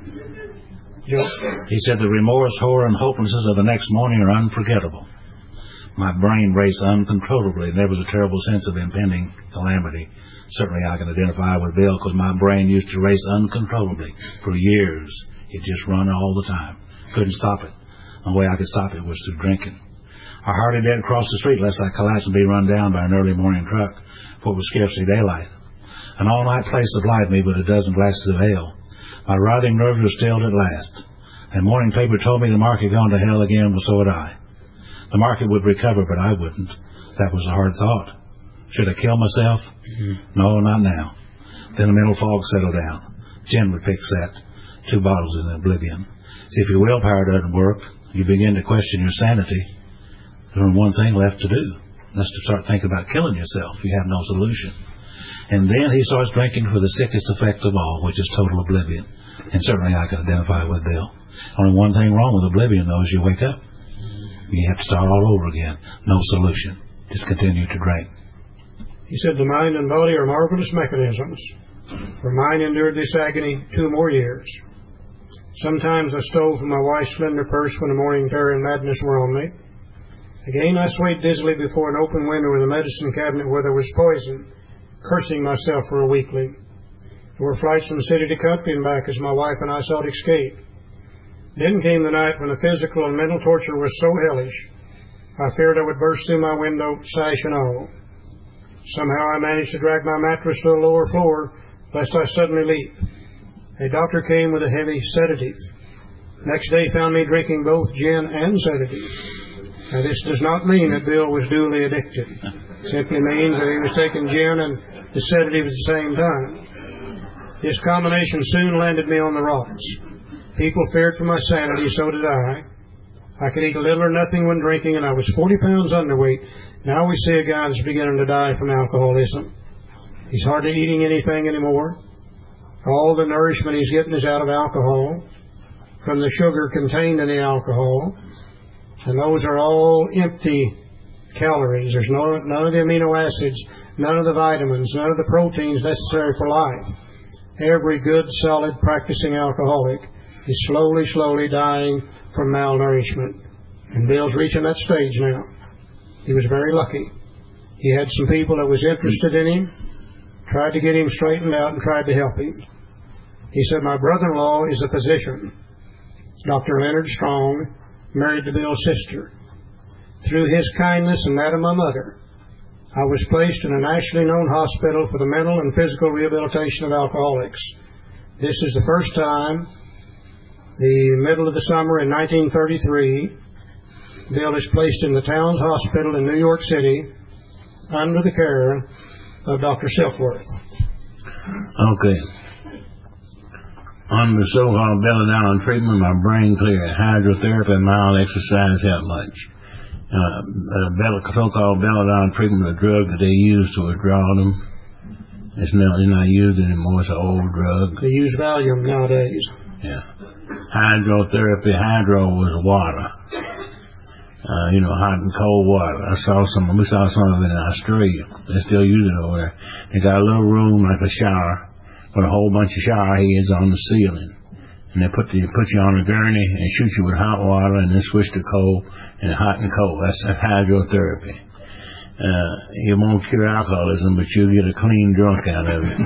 Joe? He said the remorse, horror, and hopelessness of the next morning are unforgettable. My brain raced uncontrollably, and there was a terrible sense of impending calamity. Certainly I can identify with Bill because my brain used to race uncontrollably for years. It just run all the time. Couldn't stop it. The way I could stop it was through drinking. I hardly dared cross the street lest I collapse and be run down by an early morning truck, for it was scarcely daylight. An all-night place supplied me with a dozen glasses of ale. My writhing nerves were stilled at last. A morning paper told me the market had gone to hell again, well, so had I. The market would recover, but I wouldn't. That was a hard thought. Should I kill myself? No, not now. Then a mental fog settled down. Jen would fix that. 2 bottles in oblivion. See, if your willpower doesn't work, you begin to question your sanity. There's only one thing left to do. That's to start thinking about killing yourself. You have no solution. And then he starts drinking for the sickest effect of all, which is total oblivion. And certainly I can identify with Bill. Only one thing wrong with oblivion, though, is you wake up. You have to start all over again. No solution. Just continue to drink. He said the mind and body are marvelous mechanisms. For mine endured this agony 2 more years. Sometimes I stole from my wife's slender purse when the morning terror and madness were on me. Again I swayed dizzily before an open window in the medicine cabinet where there was poison, cursing myself for a weakling. There were flights from city to country and back as my wife and I sought escape. Then came the night when the physical and mental torture was so hellish, I feared I would burst through my window, sash and all. Somehow I managed to drag my mattress to the lower floor, lest I suddenly leap. A doctor came with a heavy sedative. Next day found me drinking both gin and sedative. Now this does not mean that Bill was duly addicted. It simply means that he was taking gin and the sedative at the same time. This combination soon landed me on the rocks. People feared for my sanity, so did I. I could eat little or nothing when drinking, and I was 40 pounds underweight. Now we see a guy that's beginning to die from alcoholism. He's hardly eating anything anymore. All the nourishment he's getting is out of alcohol, from the sugar contained in the alcohol, and those are all empty calories. There's none of the amino acids, none of the vitamins, none of the proteins necessary for life. Every good, solid, practicing alcoholic is slowly dying from malnourishment. And Bill's reaching that stage now. He was very lucky. He had some people that was interested in him, tried to get him straightened out and tried to help him. He said, my brother-in-law is a physician, Dr. Leonard Strong, married to Bill's sister. Through his kindness and that of my mother, I was placed in a nationally known hospital for the mental and physical rehabilitation of alcoholics. This is the first time, the middle of the summer in 1933, Bill is placed in the Towns Hospital in New York City under the care of Dr. Silkworth. Okay. On the so-called belladonna treatment, my brain cleared. Hydrotherapy and mild exercise helped much. So-called belladonna treatment, the drug that they use to withdraw them, it's not used anymore. It's an old drug. They use Valium nowadays. Yeah. Hydrotherapy, hydro was water. Hot and cold water. We saw some of it in Australia. They still use it over there. They got a little room like a shower with a whole bunch of shower heads on the ceiling. And they put you on a gurney and shoot you with hot water and then switch to cold and hot and cold. That's hydrotherapy. It won't cure alcoholism, but you'll get a clean drunk out of it.